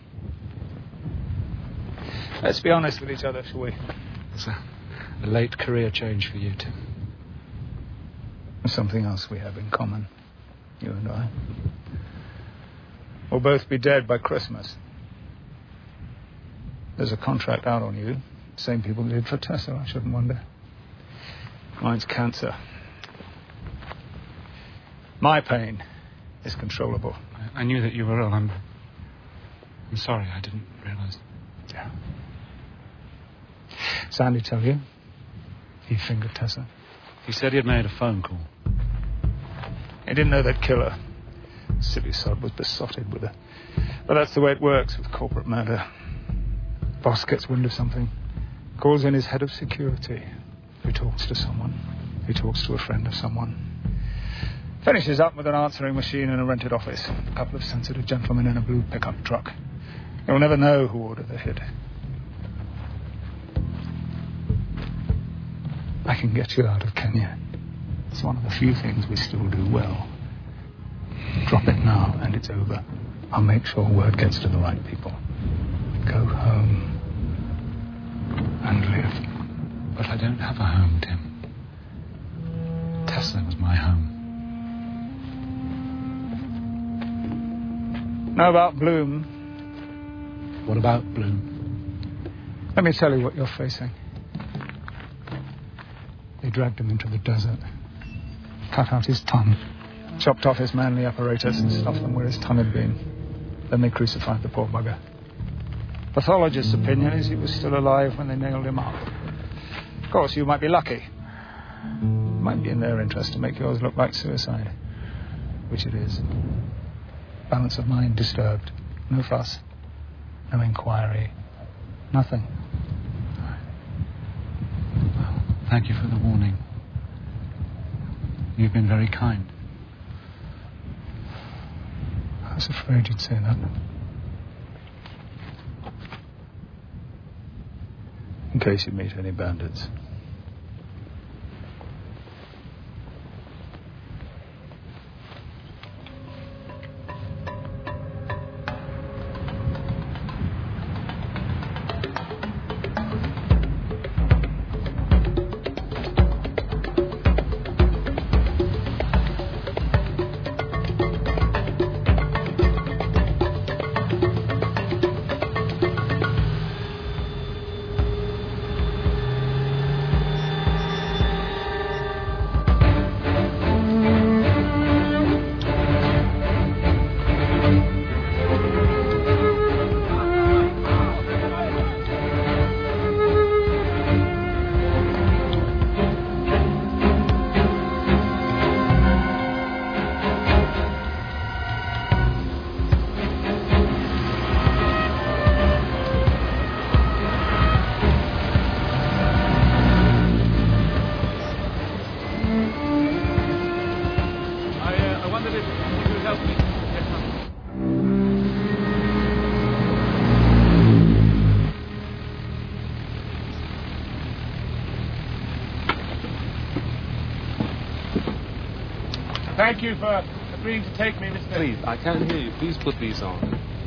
[SPEAKER 8] Let's be honest with each other, shall we?
[SPEAKER 1] It's a late career change for you, Tim.
[SPEAKER 8] There's something else we have in common, you and I. We'll both be dead by Christmas. There's a contract out on you. Same people did for Tessa, I shouldn't wonder. Mine's cancer. My pain is controllable.
[SPEAKER 7] I knew that you were ill. I'm sorry. I didn't realize.
[SPEAKER 8] Yeah. Sandy tell you? He fingered Tessa?
[SPEAKER 7] He said he had made a phone call.
[SPEAKER 8] He didn't know they'd kill her. Silly sod was besotted with her. But that's the way it works with corporate murder. Boss gets wind of something, calls in his head of security, who talks to someone, who talks to a friend of someone. Finishes up with an answering machine in a rented office. A couple of sensitive gentlemen in a blue pickup truck. You'll never know who ordered the hit. I can get you out of Kenya. It's one of the few things we still do well. Drop it now and it's over. I'll make sure word gets to the right people. Go home and live.
[SPEAKER 7] But I don't have a home, Tim. Tessa was my home.
[SPEAKER 8] Know about Bloom?
[SPEAKER 7] What about Bloom?
[SPEAKER 8] Let me tell you what you're facing. They dragged him into the desert, cut out his tongue, chopped off his manly apparatus and stuffed them where his tongue had been. Then they crucified the poor bugger. Pathologist's opinion is he was still alive when they nailed him up. Of course, you might be lucky. It might be in their interest to make yours look like suicide, which it is. Balance of mind disturbed. No fuss. No inquiry. Nothing.
[SPEAKER 7] Well, thank you for the warning. You've been very kind.
[SPEAKER 8] I was afraid you'd say that. In case you meet any bandits. Thank you for agreeing to take me, Mr.
[SPEAKER 21] Please, I can't hear you. Please put these on.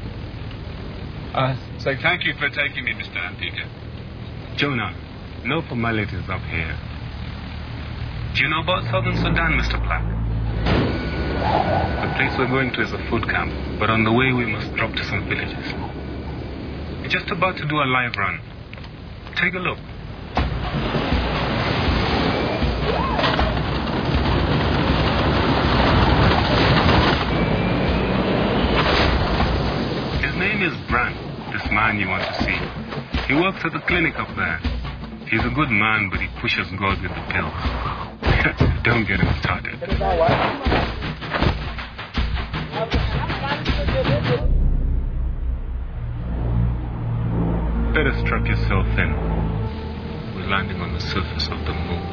[SPEAKER 7] Say thank you for taking me, Mr. Antica.
[SPEAKER 13] Jonah, no formalities up here. Do you know about Southern Sudan, Mr. Black? The place we're going to is a food camp, but on the way we must drop to some villages. We're just about to do a live run. Take a look. His name is Brand, this man you want to see. He works at the clinic up there. He's a good man, but he pushes God with the pills. Don't get him started. Better strap yourself in. We're landing on the surface of the moon.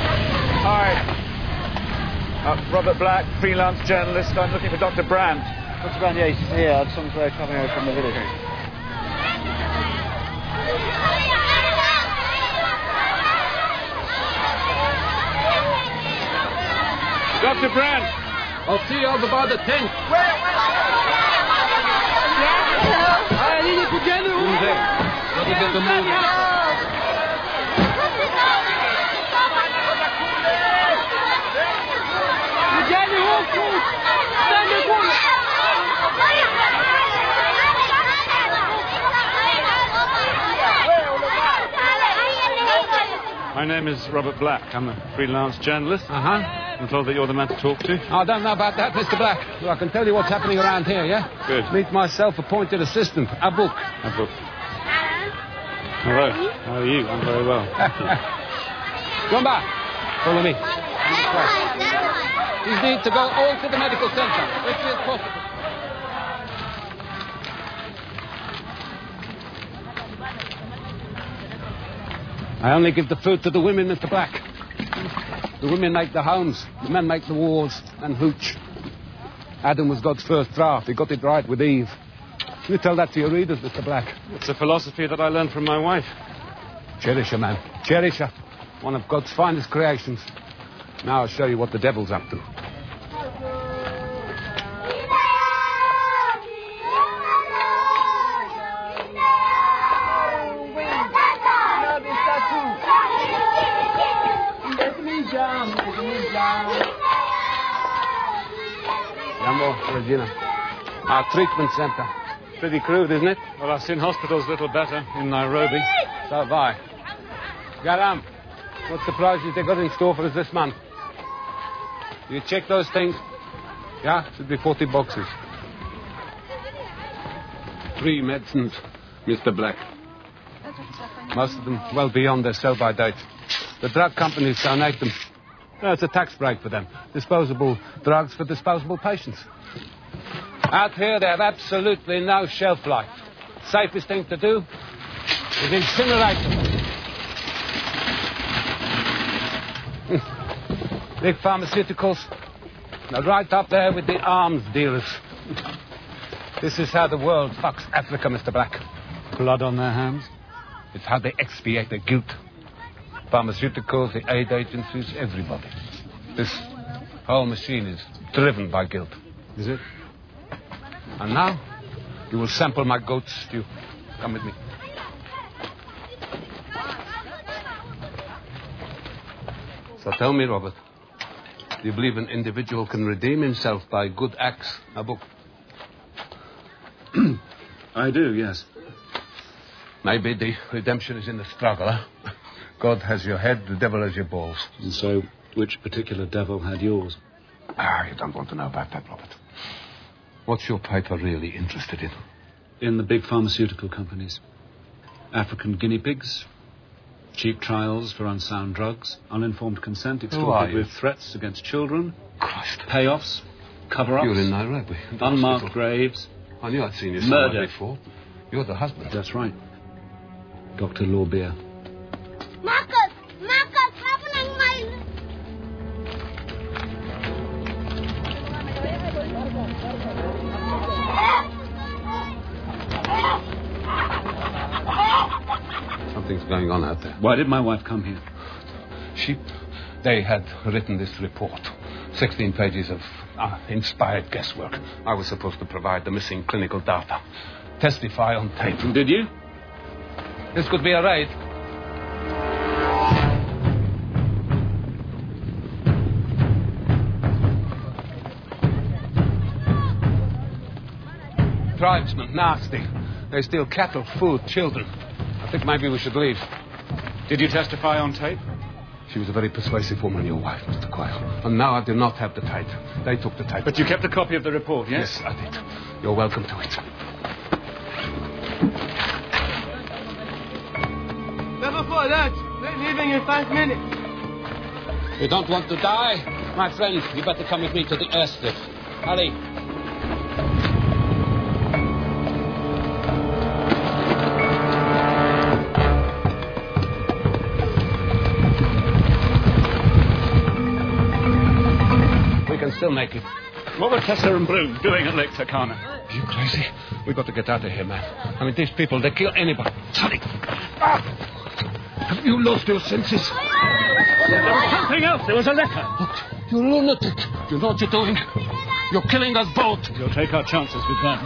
[SPEAKER 8] Robert Black, freelance journalist. I'm looking for Dr. Brand.
[SPEAKER 19] Dr. Brown, yeah, he's here. I'm on his way coming over from the village.
[SPEAKER 1] Dr. Brand, I'll see you over by the tent.
[SPEAKER 20] Allez, les pougans,
[SPEAKER 1] Who's there? Let me get the move. My name is Robert Black. I'm a freelance journalist. I'm told that you're the man to talk to.
[SPEAKER 22] I don't know about that, Mr. Black. But I can tell you what's happening around here, yeah?
[SPEAKER 1] Good.
[SPEAKER 22] Meet my self-appointed assistant, Abuk.
[SPEAKER 1] Abuk. Hello. How are you? I'm very well.
[SPEAKER 22] Come back. Follow me. These need to go all to the medical center. Quickly as possible. I only give the food to the women, Mr. Black. The women make the homes, the men make the wars and hooch. Adam was God's first draft. He got it right with Eve. You tell that to your readers, Mr. Black.
[SPEAKER 1] It's a philosophy that I learned from my wife.
[SPEAKER 22] Cherish her, man. Cherish her. One of God's finest creations. Now I'll show you what the devil's up to. Jambo, Regina. Our treatment center. Pretty crude, isn't it?
[SPEAKER 1] Well, I've seen hospitals a little better in Nairobi.
[SPEAKER 22] So have I. Garam, what surprises they got in store for us this month? You check those things? Yeah, should be 40 boxes. 3 medicines, Mr. Black. Most of them well beyond their sell-by date. The drug companies donate them. Well, it's a tax break for them. Disposable drugs for disposable patients. Out here, they have absolutely no shelf life. Safest thing to do is incinerate them. Big pharmaceuticals, they're right up there with the arms dealers. This is how the world fucks Africa, Mr. Black.
[SPEAKER 1] Blood on their hands?
[SPEAKER 22] It's how they expiate their guilt. Pharmaceuticals, the aid agencies, everybody. This whole machine is driven by guilt.
[SPEAKER 1] Is it?
[SPEAKER 22] And now, you will sample my goat stew. Come with me. So tell me, Robert, do you believe an individual can redeem himself by good acts? Abuk?
[SPEAKER 1] I do, yes.
[SPEAKER 22] Maybe the redemption is in the struggle, huh? God has your head, the devil has your balls.
[SPEAKER 1] And so, which particular devil had yours?
[SPEAKER 22] You don't want to know about that, Robert. What's your paper really interested in?
[SPEAKER 1] In the big pharmaceutical companies. African guinea pigs, cheap trials for unsound drugs, uninformed consent extorted with threats against children,
[SPEAKER 22] Christ.
[SPEAKER 1] Payoffs, cover-ups.
[SPEAKER 22] You're in Nairobi.
[SPEAKER 1] Unmarked graves.
[SPEAKER 22] I knew I'd seen you
[SPEAKER 1] murder
[SPEAKER 22] somewhere before. You're the husband.
[SPEAKER 1] That's right. Dr. Lawbeer.
[SPEAKER 23] Marcus, happening, my...
[SPEAKER 22] Something's going on out there.
[SPEAKER 1] Why did my wife come here?
[SPEAKER 22] They had written this report. 16 pages of inspired guesswork. I was supposed to provide the missing clinical data. Testify on tape.
[SPEAKER 1] And did you?
[SPEAKER 22] This could be a raid. Tribesmen, nasty. They steal cattle, food, children. I think maybe we should leave.
[SPEAKER 1] Did you testify on tape?
[SPEAKER 22] She was a very persuasive woman, your wife, Mr. Quayle. And now I do not have the tape. They took the tape.
[SPEAKER 1] But you kept a copy of the report, yes?
[SPEAKER 22] Yes, I did. You're welcome to it.
[SPEAKER 20] Never for that. We're leaving in 5 minutes.
[SPEAKER 22] You don't want to die? My friend, you better come with me to the airstrip. Hurry. We can still make it. What were Tessa and Bloom doing at Lake Turkana? Are you crazy? We've got to get out of here, man. I mean, these people, they kill anybody. Sonny! Have you lost your senses? There was something else. There was a letter. Look, you lunatic. You know what you're doing? You're killing us both. We'll take our chances with them.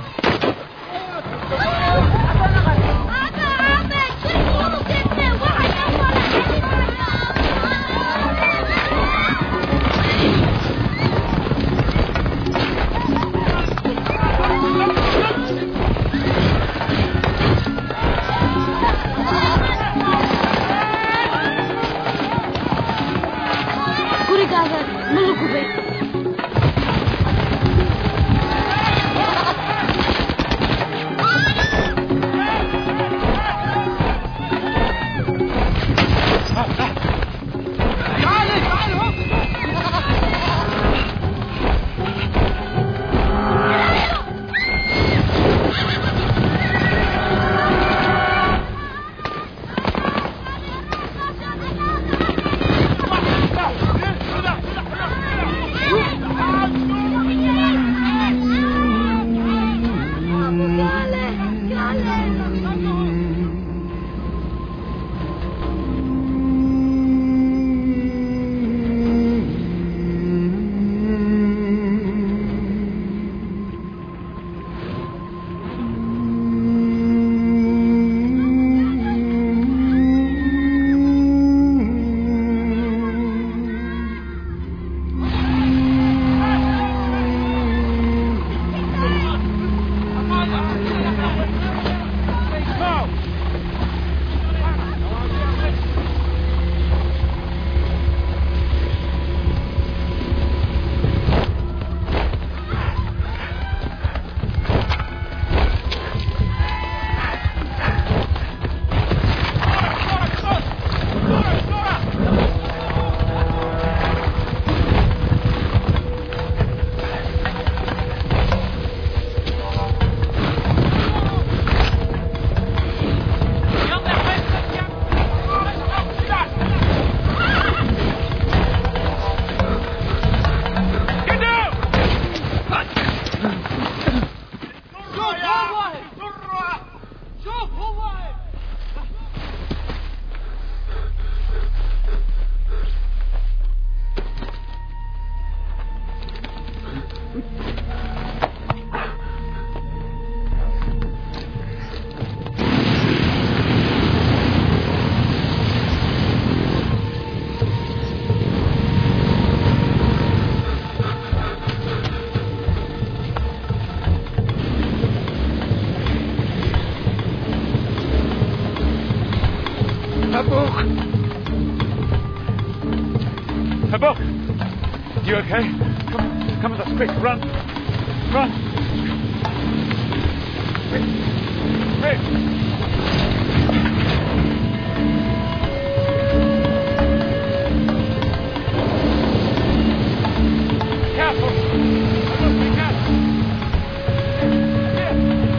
[SPEAKER 22] Habok! You okay? Come with us, quick, run! Run! Quick! Quick! Careful! Habok, be careful! Here!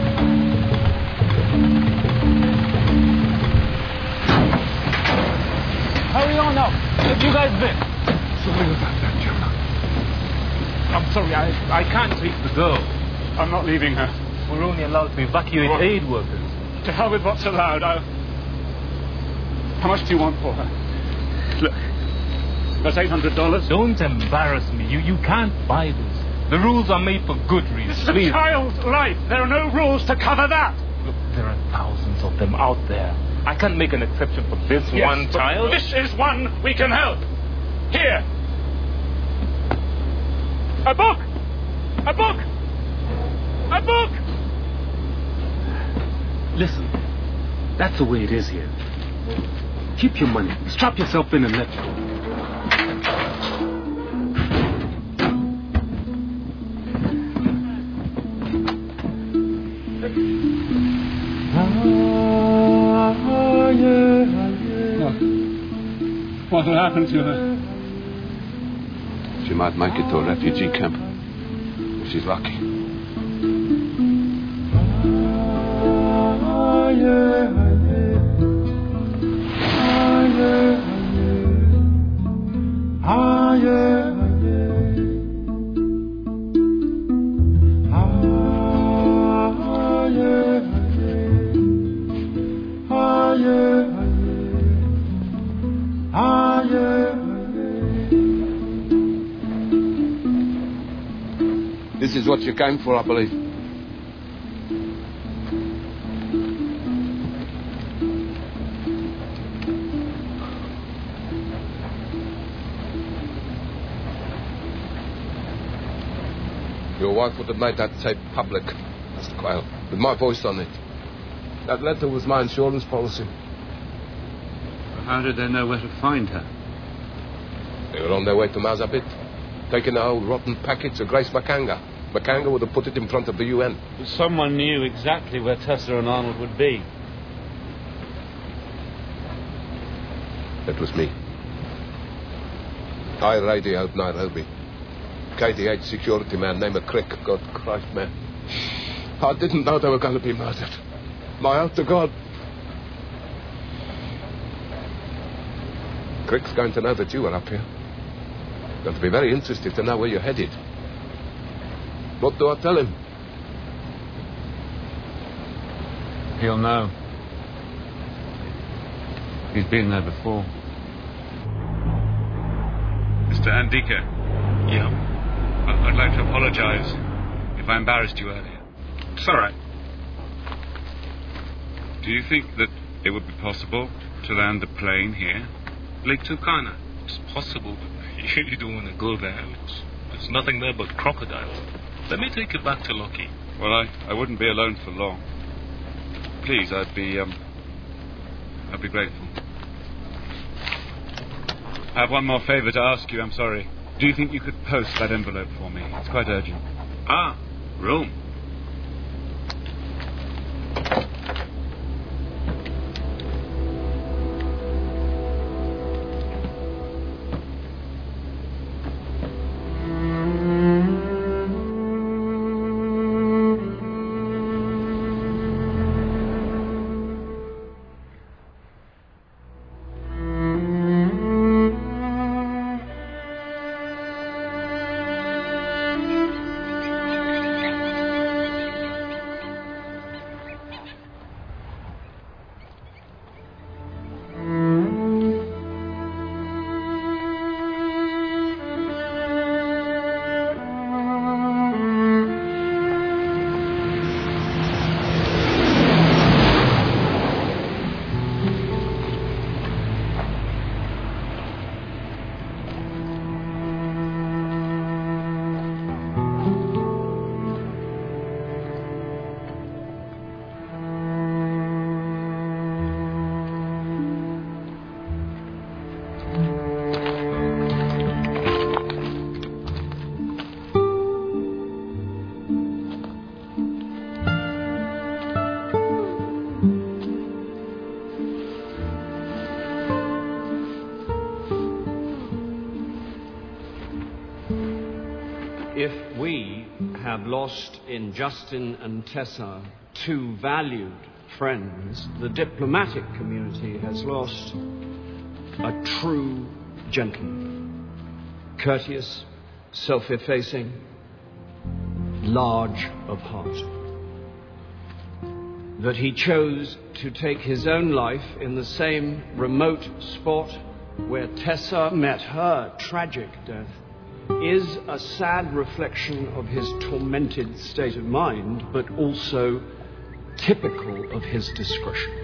[SPEAKER 22] Hurry on up! Where have you guys been?
[SPEAKER 5] Sorry about that, Jonah.
[SPEAKER 22] I'm sorry, I can't take the girl. I'm not leaving her.
[SPEAKER 11] We're only allowed to evacuate aid workers.
[SPEAKER 22] To hell with what's allowed. How much do you want for her? Look, that's $800.
[SPEAKER 11] Don't embarrass me. You can't buy this. The rules are made for good reasons.
[SPEAKER 22] This is a child's life. There are no rules to cover that.
[SPEAKER 11] Look, there are thousands of them out there. I can't make an exception for this one child.
[SPEAKER 22] This is one we can help. Here. A book! A book! A book!
[SPEAKER 11] Listen, that's the way it is here. Keep your money. Strap yourself in and let go.
[SPEAKER 22] What will happen to her? She might make it to a refugee camp. If she's lucky. This is what you came for, I believe. Your wife would have made that tape public, Mr. Quayle, with my voice on it. That letter was my insurance policy.
[SPEAKER 7] How did they know where to find her?
[SPEAKER 22] They were on their way to Mazabit, taking the old rotten package of Grace Makanga. Makanga would have put it in front of the UN.
[SPEAKER 7] Someone knew exactly where Tessa and Arnold would be.
[SPEAKER 22] That was me. I radioed Nairobi. KDH security man named Crick. God Christ, man. I didn't know they were going to be murdered. My oath to God. Crick's going to know that you were up here. Going to be very interested to know where you're headed. What do I tell him?
[SPEAKER 7] He'll know. He's been there before.
[SPEAKER 10] Mr. Andika. Yeah? I'd like to apologize if I embarrassed you earlier. It's all right. Do you think that it would be possible to land the plane here?
[SPEAKER 13] Lake Turkana. It's possible, but you don't want to go there. There's nothing there but crocodiles. Let me take you back to Loki.
[SPEAKER 7] Well, I wouldn't be alone for long. Please, I'd be grateful. I have one more favor to ask you, I'm sorry. Do you think you could post that envelope for me? It's quite urgent.
[SPEAKER 13] Ah, Rome.
[SPEAKER 12] If we have lost in Justin and Tessa two valued friends, the diplomatic community has lost a true gentleman. Courteous, self-effacing, large of heart. That he chose to take his own life in the same remote spot where Tessa met her tragic death is a sad reflection of his tormented state of mind, but also typical of his discretion.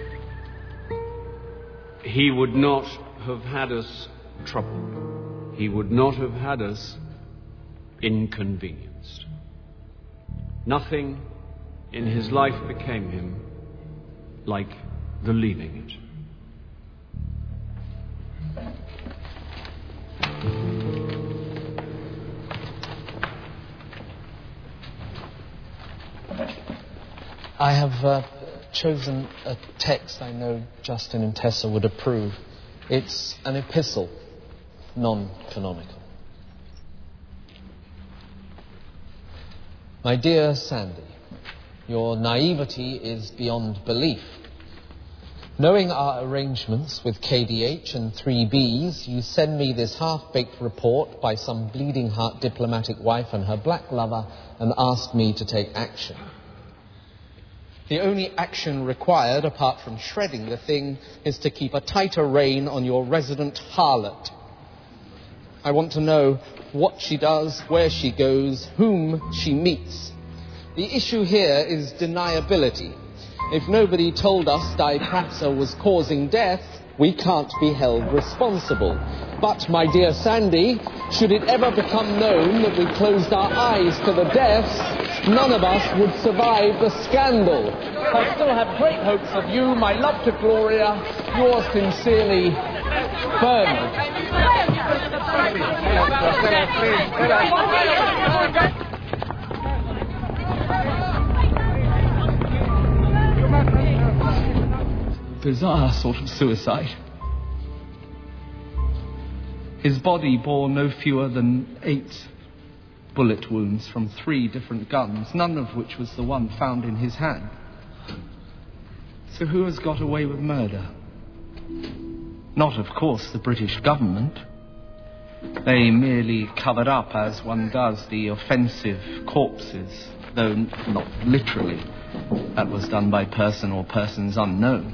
[SPEAKER 12] He would not have had us troubled. He would not have had us inconvenienced. Nothing in his life became him like the leaving it.
[SPEAKER 15] I have chosen a text I know Justin and Tessa would approve. It's an epistle, non-canonical. My dear Sandy, your naivety is beyond belief. Knowing our arrangements with KDH and 3Bs, you send me this half-baked report by some bleeding heart diplomatic wife and her black lover and ask me to take action. The only action required, apart from shredding the thing, is to keep a tighter rein on your resident harlot. I want to know what she does, where she goes, whom she meets. The issue here is deniability. If nobody told us Dipraxa was causing death, we can't be held responsible. But, my dear Sandy, should it ever become known that we closed our eyes to the deaths, none of us would survive the scandal. I still have great hopes of you. My love to Gloria. Yours sincerely, Bernard. Bizarre sort of suicide. His body bore no fewer than 8 bullet wounds from 3 different guns, none of which was the one found in his hand. So who has got away with murder? Not, of course, the British government. They merely covered up, as one does, the offensive corpses, though not literally. That was done by person or persons unknown.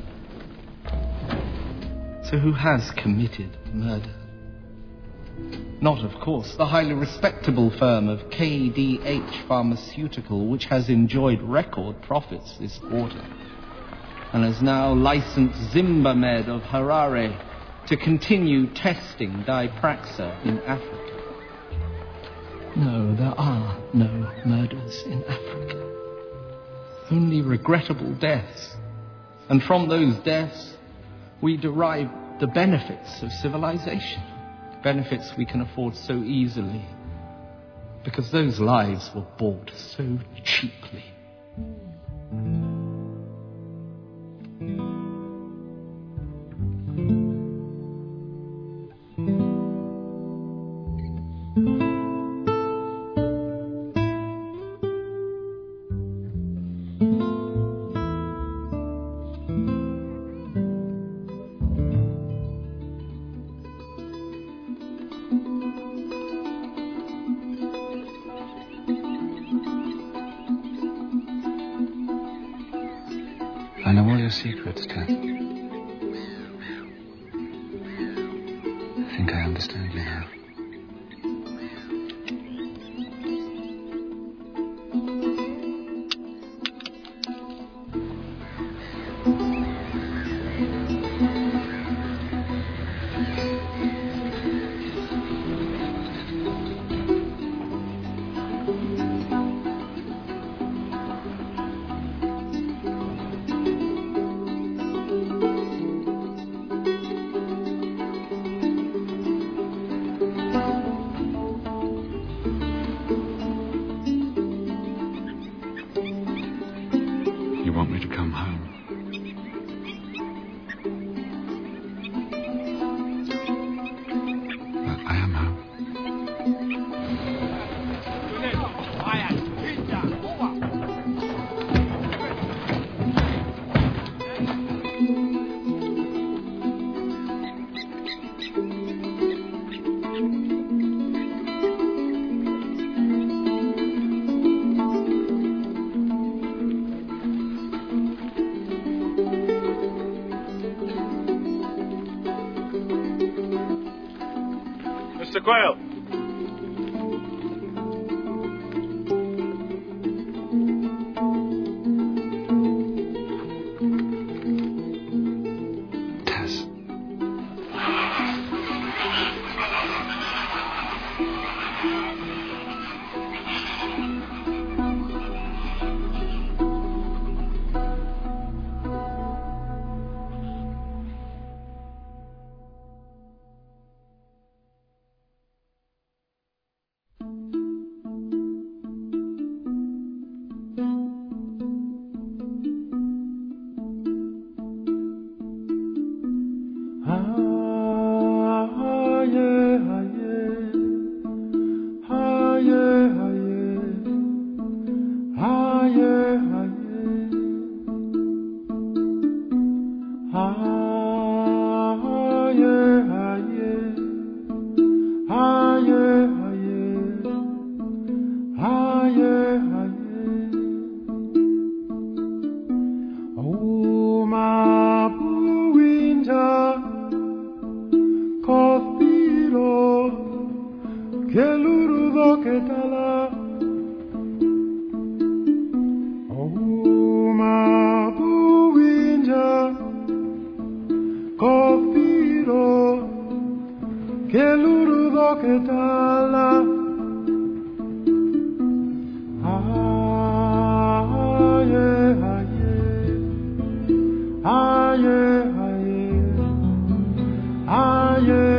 [SPEAKER 15] So who has committed murder? Not, of course, the highly respectable firm of KDH Pharmaceutical, which has enjoyed record profits this quarter, and has now licensed Zimbamed of Harare to continue testing Dipraxa in Africa. No, there are no murders in Africa. Only regrettable deaths. And from those deaths, we derive the benefits of civilization. Benefits we can afford so easily, because those lives were bought so cheaply.
[SPEAKER 5] I know all your secrets, Tess. I think I understand you now. You want me to come home? Well, I am home.
[SPEAKER 10] Mr. Quayle.
[SPEAKER 9] Kelurudo ketala Oma buwinja Kofiro Kelurudo ketala Aye aye Aye aye Aye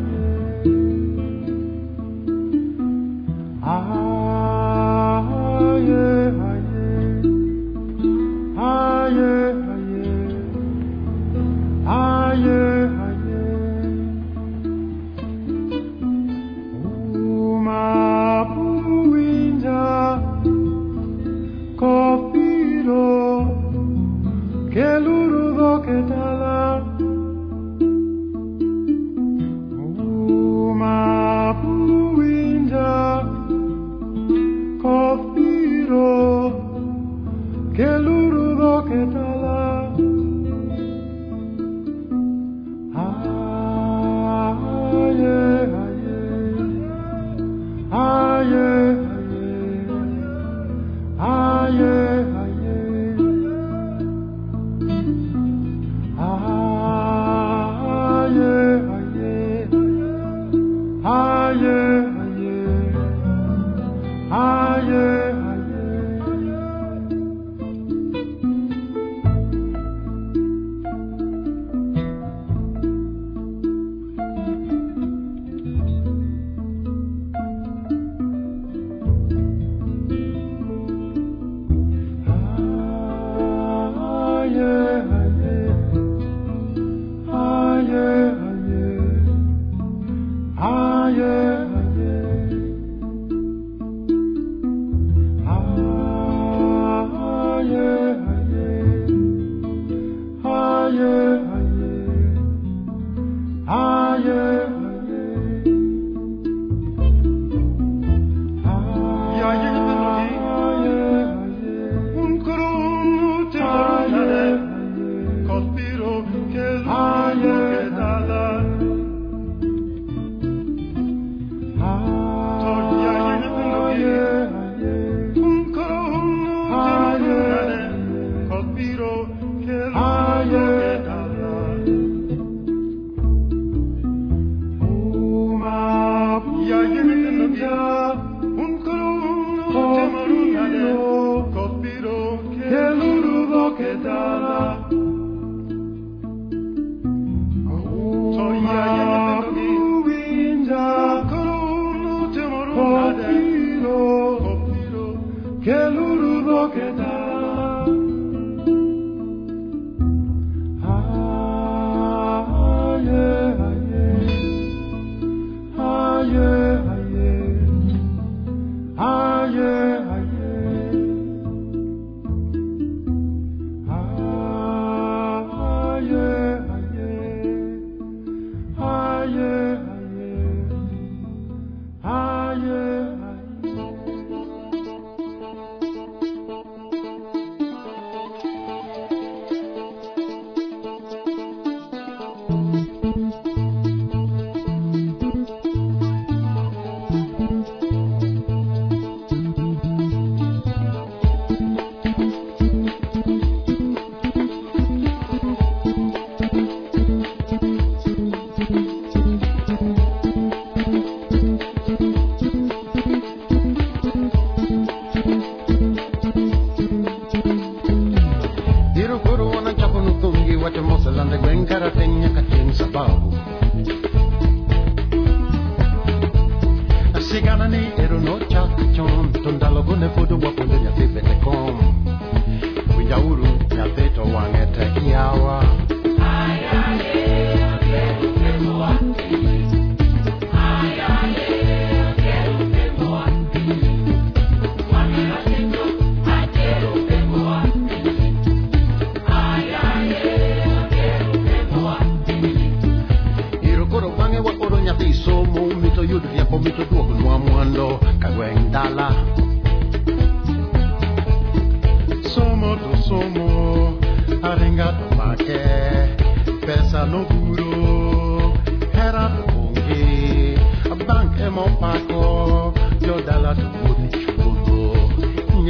[SPEAKER 9] pesa no duro, era bonge, a bank emo paco.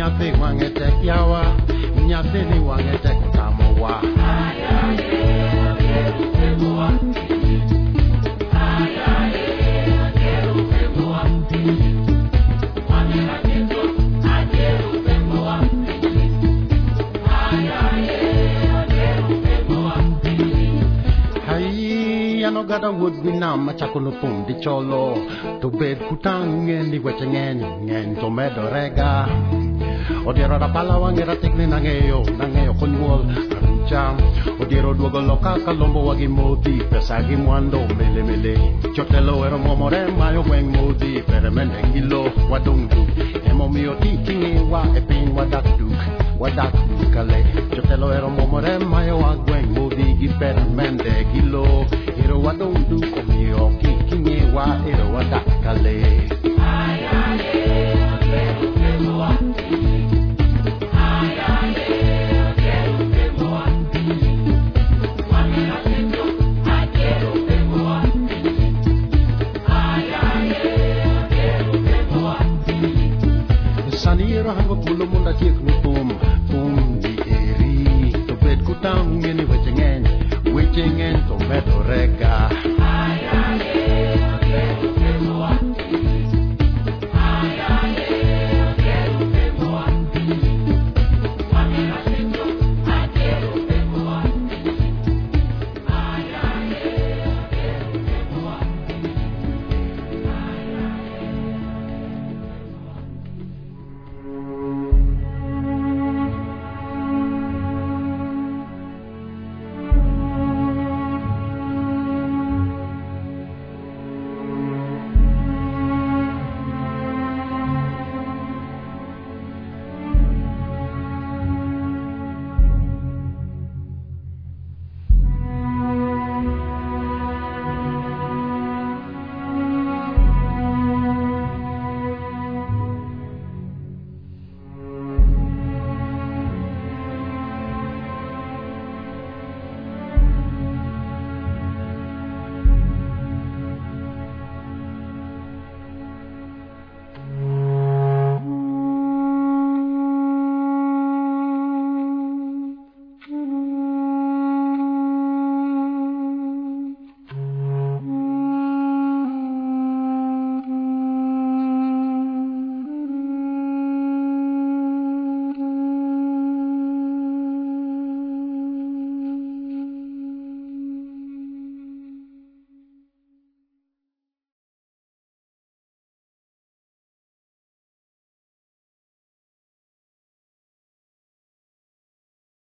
[SPEAKER 9] Nyathi wange tek yawa, nyathi ni wange tek tamowa. No gada would be now machakono pum di cholo to bed kutang ni wechengen to medo rega odiero da palawa ngera tekne nangeyo konwol jam odiero duogo loka kalombo wagi modi pesa gi mwando mele chotelo ero momore mayo weng modi per mende gilo wadungu emo mio tingi wa e pin wadakdu kale chotelo ero momore mayo weng modi gi per mende gilo ero wadungu